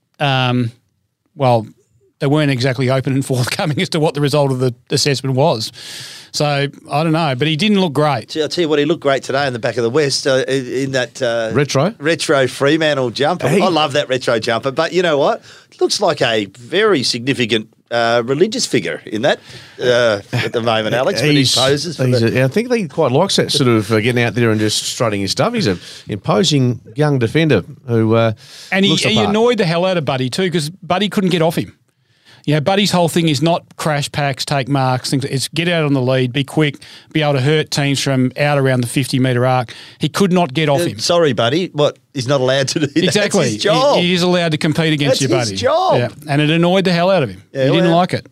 um, well, they weren't exactly open and forthcoming as to what the result of the assessment was. So I don't know, but he didn't look great. Gee, I'll tell you what, he looked great today in the back of the West uh, in in that uh, Retro? retro Fremantle jumper. Hey. I love that retro jumper, but you know what? Looks like a very significant uh, religious figure in that uh, at the moment, Alex, when he He's- poses for he's the, a- I think he quite likes that sort of uh, getting out there and just strutting his stuff. He's an imposing young defender who uh, And he, looks the he part. annoyed the hell out of Buddy too because Buddy couldn't get off him. You know, Buddy's whole thing is not crash packs, take marks, things. It's get out on the lead, be quick, be able to hurt teams from out around the fifty metre arc. He could not get off him. Sorry, buddy. What? He's not allowed to do that. Exactly. That's his job. He, he is allowed to compete against That's your his buddy. job. Yeah. And it annoyed the hell out of him. Yeah, he didn't well- like it.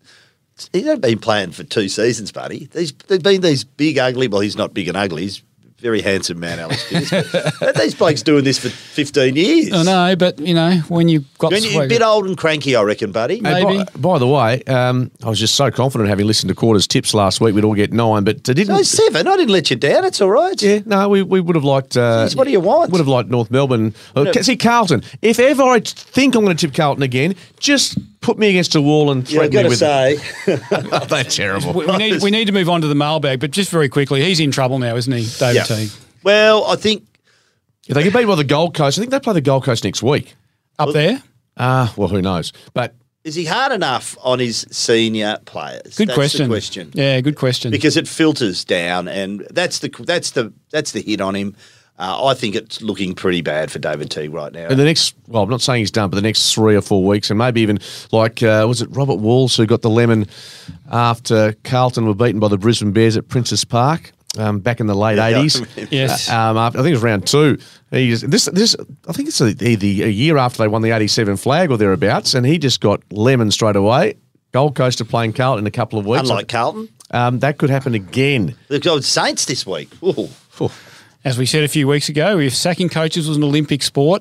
He's only been playing for two seasons, buddy. There's, there's been these big, ugly. Well, he's not big and ugly. He's a very handsome man, Alex Pearce. But these blokes doing this for fifteen years. I know, but, you know, when you've got When you're a bit old and cranky, I reckon, buddy. Hey, maybe. by, by the way, um, I was just so confident having listened to Quarters tips last week, we'd all get nine, but uh, didn't. No, seven. I didn't let you down. It's all right. Yeah, no, we, we would have liked. Uh, Jeez, what do you want? Would have liked North Melbourne. Uh, No. see, Carlton. If ever I think I'm going to tip Carlton again, just put me against a wall and Yeah, I've threaten got me to with. say, Oh, they're terrible. We, we need we need to move on to the mailbag, but just very quickly, he's in trouble now, isn't he, David yeah. Teague? Well, I think If they get beat by the Gold Coast, I think they play the Gold Coast next week. Up there? Ah, well, who knows? But is he hard enough on his senior players? Good That's question. The question. Yeah, good question. Because it filters down, and that's the that's the that's the hit on him. Uh, I think it's looking pretty bad for David Teague right now. in the next, well, I'm not saying he's done, but the next three or four weeks, and maybe even like, uh, was it Robert Walls who got the lemon after Carlton were beaten by the Brisbane Bears at Princess Park um, back in the late Yeah, I eighties? remember. Yes. Um, after, I think it was round two. He just, this, this, I think it's a, either a year after they won the eighty-seven flag or thereabouts, and he just got lemon straight away. Gold Coast are playing Carlton in a couple of weeks. Unlike Carlton, Um, that could happen again. the old Saints this week. Ooh. Phew. As we said a few weeks ago, if sacking coaches was an Olympic sport,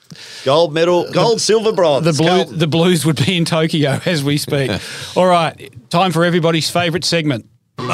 Gold medal, gold, silver, bronze. the, blue, Carlton. the Blues would be in Tokyo as we speak. All right, time for everybody's favourite segment.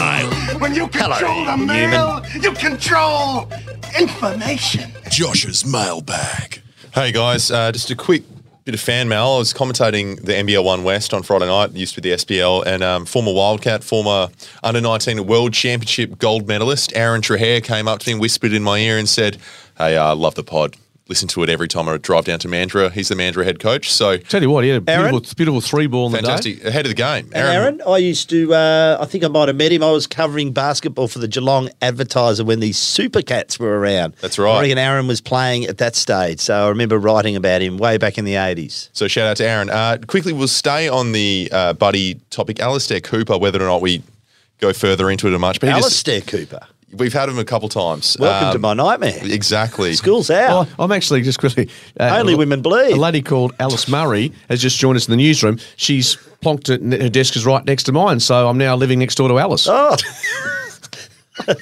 When you control the mail, you control information. Josh's mailbag. Hey guys, uh, just a quick bit of fan mail. I was commentating the N B L One West on Friday night, used to be the S B L, and um, former Wildcat, former under nineteen World Championship gold medalist, Aaron Trahair came up to me and whispered in my ear and said, hey, I uh, love the pod. Listen to it every time I drive down to Mandurah. He's the Mandurah head coach, so Tell you what, he had a Aaron? beautiful, beautiful three ball in the day. fantastic. Ahead of the game. And Aaron, I used to, uh, I think I might have met him. I was covering basketball for the Geelong Advertiser when these Super Cats were around. That's right. I reckon Aaron was playing at that stage. So I remember writing about him way back in the eighties. So shout out to Aaron. Uh, quickly, we'll stay on the uh, buddy topic. Alistair Cooper, whether or not we go further into it much. But he just- Alistair Cooper. we've had him a couple times. Welcome Um, to my nightmare. Exactly. School's out. Oh, I'm actually just quickly. Uh, Only women bleed. A lady called Alice Murray has just joined us in the newsroom. She's plonked it, and her desk is right next to mine, so I'm now living next door to Alice. Oh,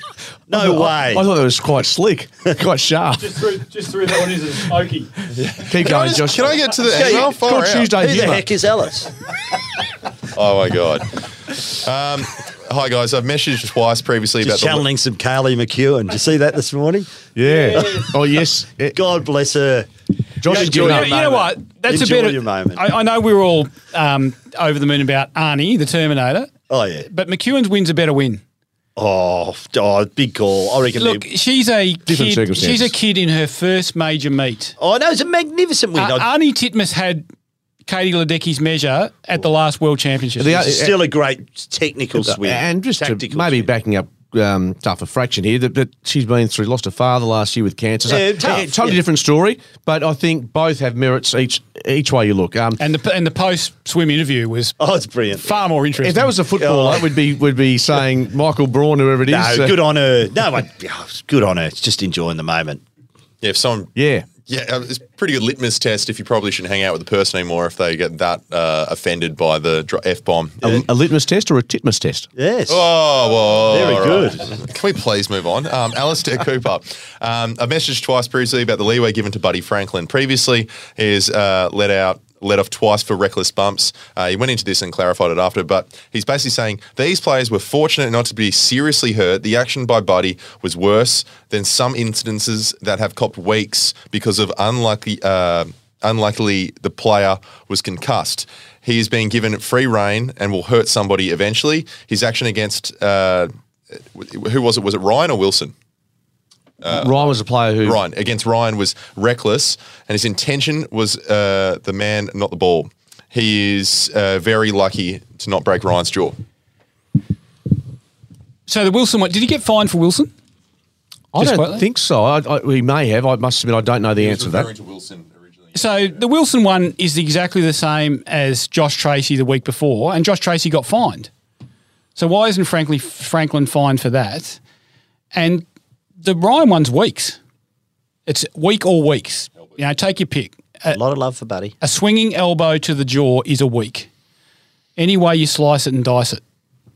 No I, way. I, I thought it was quite slick, quite sharp. Just threw, just threw that one as a smoky. Keep going, Just- Josh. Can I get to the Yeah, email? It's called Far out. Tuesday Who the humour. heck is Ellis? Oh my god. Um, hi guys, I've messaged twice previously Just about channeling some Carly McEwen. Did you see that this morning? Yeah. Oh, yes. Eh, God bless her. Josh is Enjoy giving your up. You know what? That's Enjoy a bit. your moment. I, I know we were all um, over the moon about Arnie, the Terminator, Oh, yeah. but McEwen's win's a better win. Oh, oh big call. I reckon. Look, they- she's a Different kid. circumstances. She's a kid in her first major meet. oh, no, it's a magnificent win. Uh, I- Arnie Titmus had Katie Ledecky's measure at the last World Championships. The- it's still a great technical swing. And just to Tactical maybe swing. backing up um, tough a fraction here, that, that she's been through, lost her father last year with cancer. So, Yeah, tough, eh, totally yeah. different story, but I think both have merits each each way you look. Um, and the and the post swim interview was Oh, it's brilliant. far more interesting. if that was a footballer, Oh. would be would be saying Michael Braun, whoever it is. No, uh, good on her. No, I, oh, good on her. It's just enjoying the moment. Yeah, if someone. Yeah. Yeah, uh, it's a pretty good litmus test if you probably shouldn't hang out with the person anymore if they get that uh, offended by the dr- F-bomb. A, a litmus test or a titmus test? Yes. Oh, well, Very all good. right. Can we please move on? Um, Alistair Cooper. Um, I messaged twice previously about the leeway given to Buddy Franklin. Previously, he's uh, let out let off twice for reckless bumps. Uh, he went into this and clarified it after, but he's basically saying these players were fortunate not to be seriously hurt. The action by Buddy was worse than some incidences that have copped weeks because of unlucky, uh, unluckily the player was concussed. He is being given free rein and will hurt somebody eventually. His action against, uh, who was it? Was it Ryan or Wilson? Ryan was a player who. Ryan against Ryan was reckless, and his intention was uh, the man, not the ball. He is uh, very lucky to not break Ryan's jaw. so the Wilson one. Did he get fined for Wilson? I Just don't quietly? think so. I, I, we may have. I must admit, I don't know the answer to that. to Wilson originally. So the Wilson one is exactly the same as Josh Tracy the week before, and Josh Tracy got fined. So why isn't Franklin Franklin fined for that? And the Ryan one's weeks. It's week or weeks. You know, take your pick. A lot of love for Buddy. A swinging elbow to the jaw is a week. Any way you slice it and dice it.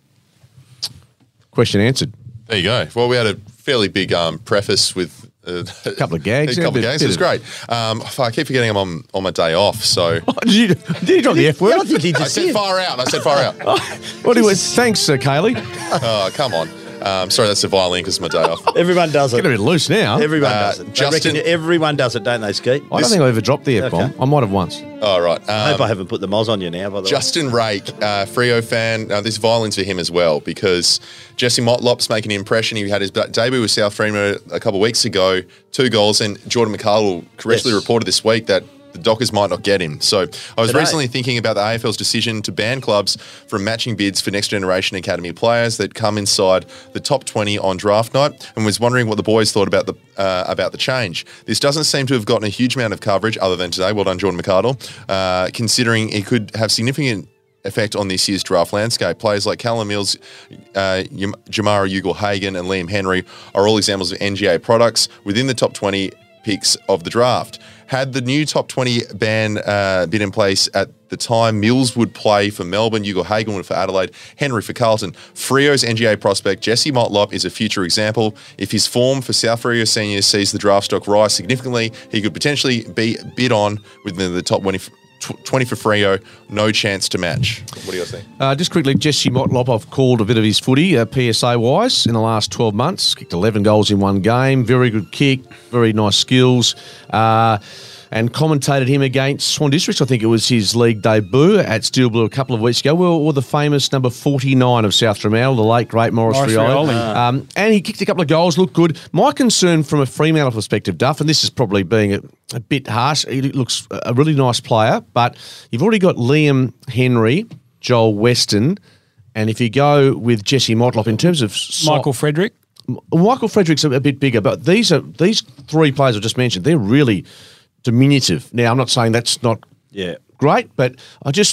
Question answered. There you go. Well, we had a fairly big um, preface with uh, a Couple of gags A there, couple of bit- gags. bit It was of- great. Um, I keep forgetting I'm on, on my day off, so did, you, did you drop the F word? I think he I just said did. far out. I said far out. What do you, thanks, uh, Kaylee. Oh, come on. Um, sorry, that's the violin because it's my day off. Everyone does it. Get a bit loose now. Everyone Uh, does it. They Justin- reckon everyone does it, don't they, Skeet? I don't think I ever dropped the F bomb. Okay. I might have once. All right. I Um, hope I haven't put the moz on you now, by the Justin Rake, uh, Freo fan. Uh, this violin's for him as well because Jesse Motlop's making an impression. He had his debut with South Fremantle a couple of weeks ago, two goals, and Jordan McArdle correctly Yes. reported this week that the Dockers might not get him. So I was Today. recently thinking about the A F L's decision to ban clubs from matching bids for next generation academy players that come inside the top twenty on draft night, and was wondering what the boys thought about the uh, about the change. This doesn't seem to have gotten a huge amount of coverage other than today. Well done, Jordan McArdle, uh, considering it could have significant effect on this year's draft landscape. Players like Callum Mills, uh, Yam- Jamara Ugle-Hagan and Liam Henry are all examples of N G A products within the top twenty picks of the draft. Had the new top twenty ban uh, been in place at the time, Mills would play for Melbourne, Ugle-Hagan would for Adelaide, Henry for Carlton. Freo's N G A prospect Jesse Motlop is a future example. If his form for South Freo seniors sees the draft stock rise significantly, he could potentially be bid on within the top twenty, twenty for Freo. No chance to match. What do you guys think? Uh, just quickly, Jesse Motlop, I've called a bit of his footy, uh, P S A-wise, in the last twelve months. Kicked eleven goals in one game. Very good kick, very nice skills. Uh, and commentated him against Swan Districts. I think it was his league debut at Steel Blue a couple of weeks ago. Well, or the famous number forty-nine of South Fremantle, the late, great Morris, Morris Rioli. Rioli. Um, and he kicked a couple of goals, looked good. My concern from a Fremantle perspective, Duff, and this is probably being a, a bit harsh, he looks a really nice player, but you've already got Liam Henry, Joel Weston, and if you go with Jesse Motlop in terms of so- Michael Frederick. Michael Frederick's a, a bit bigger, but these are these three players I just mentioned, they're really diminutive. Now, I'm not saying that's not Yeah. great, but I just...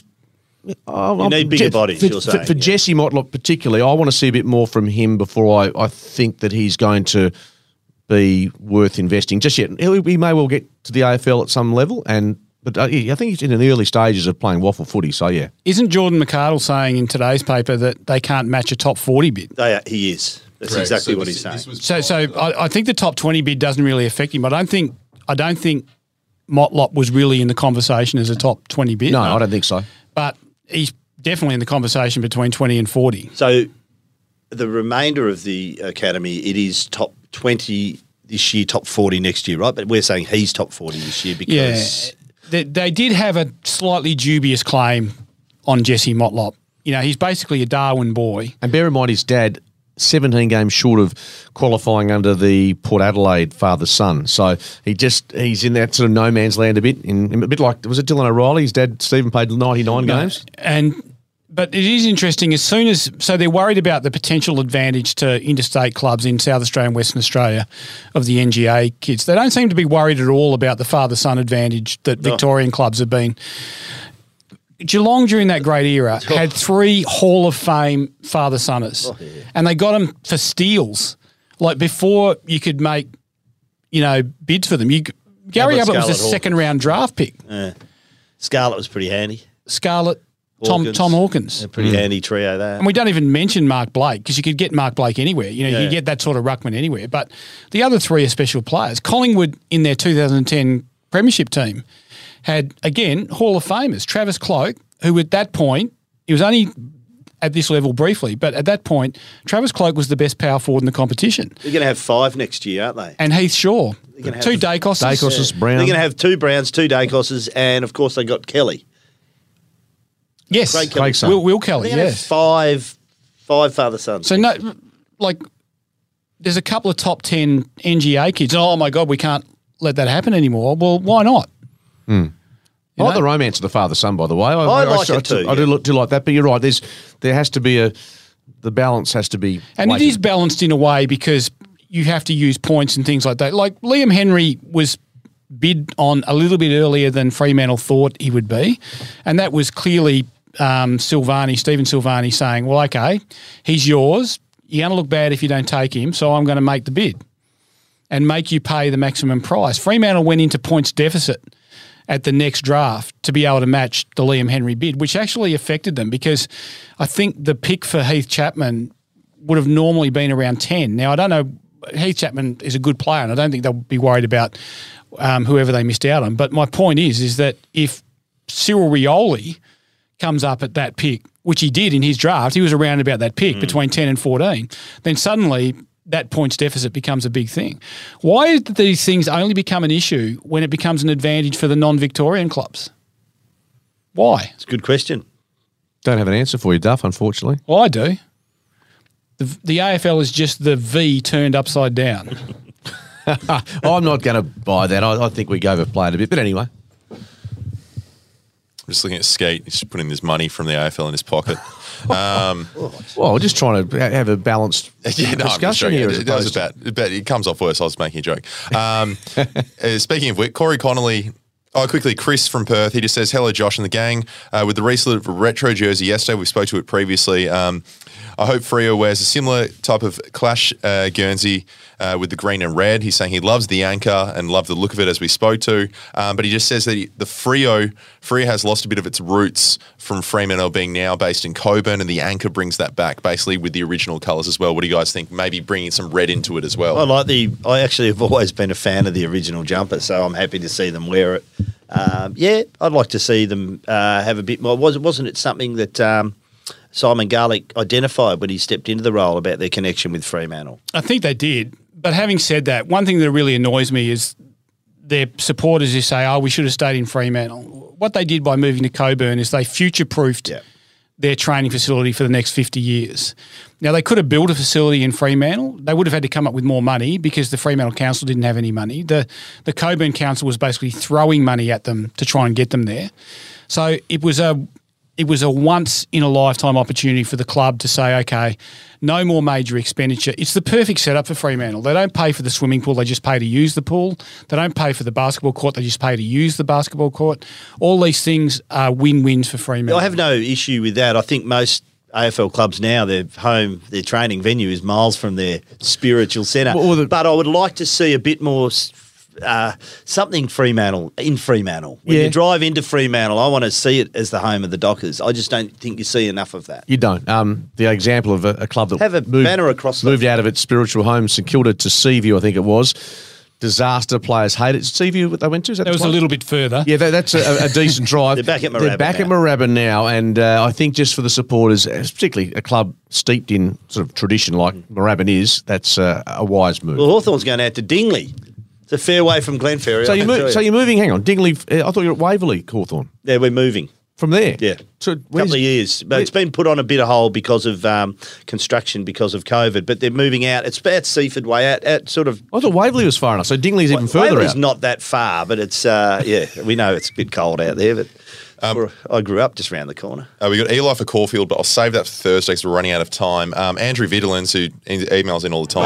Oh, You need bigger bodies, For, you're for, saying, for yeah. Jesse Motlop particularly, I want to see a bit more from him before I, I think that he's going to be worth investing just yet. He, he may well get to the A F L at some level, and but uh, yeah, I think he's in the early stages of playing waffle footy, so yeah. Isn't Jordan McArdle saying in today's paper that they can't match a top forty bid? They are, he is. That's Correct. exactly So what this- he's saying. this was So, so I, I think the top twenty bid doesn't really affect him. I don't think. I don't think Motlop was really in the conversation as a top twenty bid. No, I don't think so. But he's definitely in the conversation between twenty and forty. So the remainder of the academy, it is top twenty this year, top forty next year, right? But we're saying he's top forty this year because Yeah, they, they did have a slightly dubious claim on Jesse Motlop. You know, he's basically a Darwin boy. And bear in mind, his dad, seventeen games short of qualifying under the Port Adelaide father-son. So he just he's in that sort of no man's land a bit. In, a bit like, was it Dylan O'Reilly? His dad, Stephen, played ninety-nine games. And but it is interesting. As soon as so they're worried about the potential advantage to interstate clubs in South Australia and Western Australia of the N G A kids. They don't seem to be worried at all about the father-son advantage that Victorian clubs have been. Geelong during that great era had three Hall of Fame father-sonners, Oh, yeah. and they got them for steals. Like before you could make, you know, bids for them. You, Gary about Ablett was a Scarlett second round draft pick. Scarlett was pretty handy. Scarlett, Tom Hawkins. Tom Hawkins. A pretty handy trio there. And we don't even mention Mark Blake because you could get Mark Blake anywhere. You know, Yeah. you get that sort of ruckman anywhere. But the other three are special players. Collingwood in their two thousand ten premiership team had, again, Hall of Famers. Travis Cloke, who at that point, he was only at this level briefly, but at that point, Travis Cloke was the best power forward in the competition. They're going to have five next year, aren't they? And Heath Shaw, gonna two have- Dacosses. Dacosses, Brown. They're going to have two Browns, two Dacosses, and of course they got Kelly. Yes, Craig Kelly. Craig's son. Will, Will They're Kelly, going to have yes. five, five father sons. So, no, like, there's a couple of top ten N G A kids. Oh, my God, we can't let that happen anymore. Well, why not? I like the romance of the father-son, by the way. I, I like it too, I do, yeah. look- do like that, but you're right. There's there has to be a the balance has to be, And weighted. it is balanced in a way because you have to use points and things like that. Like Liam Henry was bid on a little bit earlier than Fremantle thought he would be, and that was clearly um, Silvani, Stephen Silvani, saying, "Well, okay, he's yours. You're going to look bad if you don't take him, so I'm going to make the bid and make you pay the maximum price." Fremantle went into points deficit at the next draft to be able to match the Liam Henry bid, which actually affected them because I think the pick for Heath Chapman would have normally been around ten. Now, I don't know, Heath Chapman is a good player and I don't think they'll be worried about um, whoever they missed out on. But my point is, is that if Cyril Rioli comes up at that pick, which he did in his draft, he was around about that pick between ten and fourteen, then suddenly that points deficit becomes a big thing. Why do these things only become an issue when it becomes an advantage for the non-Victorian clubs? Why? It's a good question. Don't have an answer for you, Duff, unfortunately. Well, I do. The, the A F L is just the V turned upside down. I'm not going to buy that. I, I think we overplayed a bit, but anyway. I'm just looking at Skate. He's just putting this money from the A F L in his pocket. Um, Well, we're just trying to ha- have a balanced yeah, no, I'm just discussion joking. here. It, as it, that was opposed to- about, but it comes off worse. I was making a joke. Um, uh, speaking of which, Corey Connolly. Oh, quickly, Chris from Perth. He just says, "Hello, Josh and the gang. Uh, with the recent retro jersey yesterday, we spoke to it previously. Um, I hope Freo wears a similar type of Clash uh, Guernsey uh, with the green and red. He's saying he loves the anchor and loved the look of it as we spoke to. Um, but he just says that he, the Freo, Freo has lost a bit of its roots from Fremantle being now based in Coburn, and the anchor brings that back basically with the original colours as well. What do you guys think? Maybe bringing some red into it as well. I like the. I actually have always been a fan of the original jumper, so I'm happy to see them wear it. Um, yeah, I'd like to see them uh, have a bit more. Was wasn't it something that um, Simon Garlick identified when he stepped into the role about their connection with Fremantle? I think they did. But having said that, one thing that really annoys me is their supporters who say, oh, we should have stayed in Fremantle. What they did by moving to Coburn is they future-proofed Yeah. their training facility for the next fifty years. Now, they could have built a facility in Fremantle. They would have had to come up with more money because the Fremantle Council didn't have any money. The the Coburn Council was basically throwing money at them to try and get them there. So it was a it was a once-in-a-lifetime opportunity for the club to say, okay, no more major expenditure. It's the perfect setup for Fremantle. They don't pay for the swimming pool, they just pay to use the pool. They don't pay for the basketball court, they just pay to use the basketball court. All these things are win-wins for Fremantle. I have no issue with that. I think most A F L clubs now, their home, their training venue is miles from their spiritual centre. Well, well, the- but I would like to see a bit more s- uh, something Fremantle, in Fremantle. When Yeah. you drive into Fremantle, I want to see it as the home of the Dockers. I just don't think you see enough of that. You don't. Um, the example of a, a club that Have a moved, banner across the- moved out of its spiritual home, St Kilda to Seaview, I think it was. Disaster. Players hate it. Seaview, what they went to? Is that That was the a one? little bit further. Yeah, that, that's a, a decent drive. They're back at They're Moorabbin back at now. Moorabbin now, and uh, I think just for the supporters, particularly a club steeped in sort of tradition like Moorabbin is, that's uh, a wise move. Well, Hawthorn's going out to Dingley. It's a fair way from Glenferrie. so I you can move, tell so you're moving. Hang on, Dingley. Uh, I thought you were at Waverley, Hawthorn. Yeah, we're moving. From there, Yeah, So a where's- couple of years, but it's been put on a bit of hold because of um, construction, because of COVID. But they're moving out. It's about Seaford way out, out sort of. I thought Waverley was far enough. So Dingley's even further Waverley's out. not that far, but it's uh, yeah. We know it's a bit cold out there, but Um, I grew up just round the corner. Uh, we got Eli for Caulfield, but I'll save that for Thursday because we're running out of time. Um, Andrew Vitolins, who e- emails in all the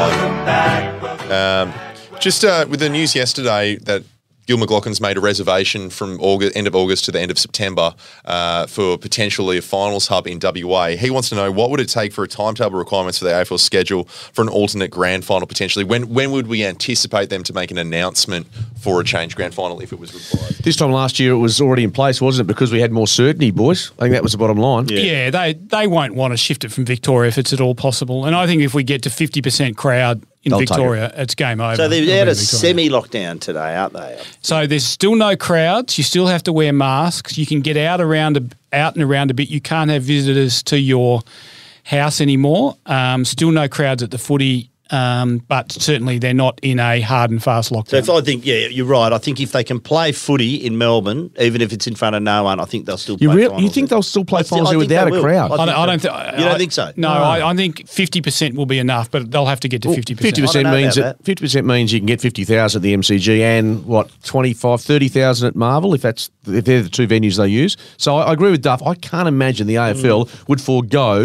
time. Um, just uh, with the news yesterday that Gil McLaughlin's made a reservation from August, end of August to the end of September uh, for potentially a finals hub in W A. He wants to know what would it take for a timetable requirements for the A F L schedule for an alternate grand final potentially. When when would we anticipate them to make an announcement for a changed grand final if it was required? This time last year, it was already in place, wasn't it? Because we had more certainty, boys. I think that was the bottom line. Yeah. Yeah, they, they won't want to shift it from Victoria if it's at all possible. And I think if we get to fifty percent crowd in They'll take Victoria, it's game over. So they're It'll out be of Victoria. semi-lockdown today, aren't they? So there's still no crowds. You still have to wear masks. You can get out around a, out and around a bit. You can't have visitors to your house anymore. Um, still no crowds at the footy. Um, but certainly they're not in a hard and fast lockdown. So if I think, yeah, you're right. I think if they can play footy in Melbourne, even if it's in front of no one, I think they'll still play You, real, finals you think there. they'll still play I thi- finals I there think without they a will. crowd? I don't, I don't so. th- You don't I- think so? No, I, I think fifty percent will be enough, but they'll have to get to fifty percent. Fifty percent I don't know means about that fifty percent means you can get fifty thousand at the M C G and what twenty-five, thirty thousand at Marvel if that's if they're the two venues they use. So I, I agree with Duff. I can't imagine the A F L Mm. would forego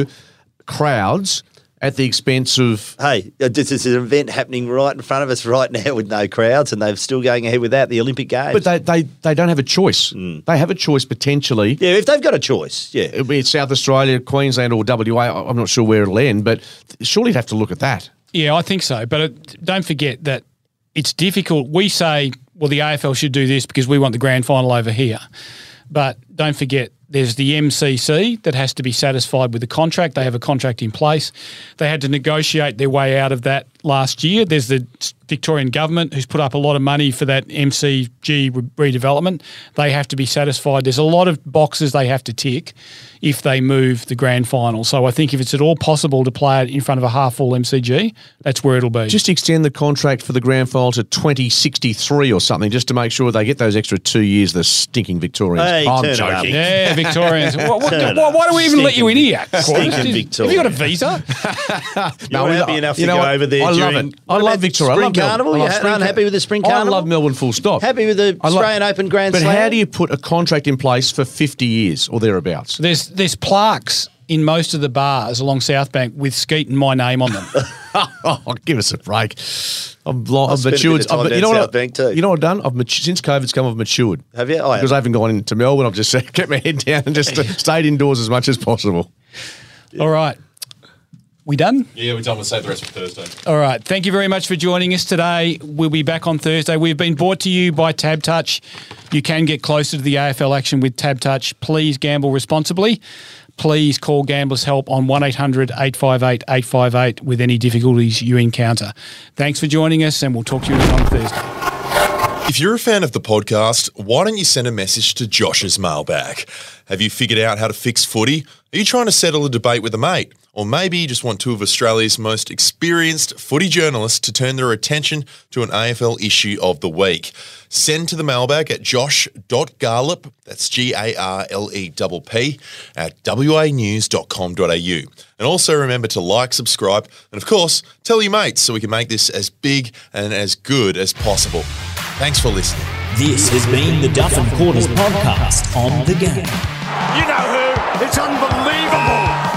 crowds at the expense of. Hey, uh, this is an event happening right in front of us right now with no crowds, and they're still going ahead with that, the Olympic Games. But they, they, they don't have a choice. They have a choice potentially. yeah, if they've got a choice, yeah. It'll be South Australia, Queensland, or W A. I'm not sure where it'll end, but surely you'd have to look at that. Yeah, I think so. But it, don't forget that it's difficult. We say, well, the A F L should do this because we want the grand final over here. But don't forget, there's the M C C that has to be satisfied with the contract. They have a contract in place. They had to negotiate their way out of that last year. There's the Victorian government who's put up a lot of money for that M C G re- redevelopment. They have to be satisfied. There's a lot of boxes they have to tick if they move the grand final. So I think if it's at all possible to play it in front of a half-full M C G, that's where it'll be. Just extend the contract for the grand final to twenty sixty-three or something, just to make sure they get those extra two years, the stinking Victorians. Hey, I'm turn it up. joking. Yeah, Victorians. what, what, Turn why, up. why do we even let you in here? Stinking Have Victorians. you got a visa? You're we- happy enough you to know go what? over there I love during- it. I What love about Victoria. I Spring love Melbourne. Carnival? I love You're Spring unhappy Car- with the Spring I Carnival? love Melbourne full stop. Happy with the I love- Australian Open Grand But Slam? how do you put a contract in place for fifty years or thereabouts? There's there's plaques in most of the bars along South Bank with Skeet and my name on them. Oh, give us a break. I'm, lo- I've spent a bit matured. of time I've- you down know what? South Bank too. You know what I've done? I've mat- since COVID's come, I've matured. Have you? Oh, yeah. Because I haven't gone into Melbourne. I've just kept my head down and just stayed indoors as much as possible. All right. We done? Yeah, we're done. We'll save the rest for Thursday. All right. Thank you very much for joining us today. We'll be back on Thursday. We've been brought to you by Tab Touch. You can get closer to the A F L action with Tab Touch. Please gamble responsibly. Please call Gamblers Help on one eight hundred eight five eight eight five eight with any difficulties you encounter. Thanks for joining us, and we'll talk to you again on Thursday. If you're a fan of the podcast, why don't you send a message to Josh's mailbag? Have you figured out how to fix footy? Are you trying to settle a debate with a mate? Or maybe you just want two of Australia's most experienced footy journalists to turn their attention to an A F L issue of the week. Send to the mailbag at josh dot garlip, that's G A R L E P P, at w a news dot com dot a u. And also remember to like, subscribe, and of course, tell your mates so we can make this as big and as good as possible. Thanks for listening. This has been the Duff and Quarters podcast on The Game. You know who? It's unbelievable.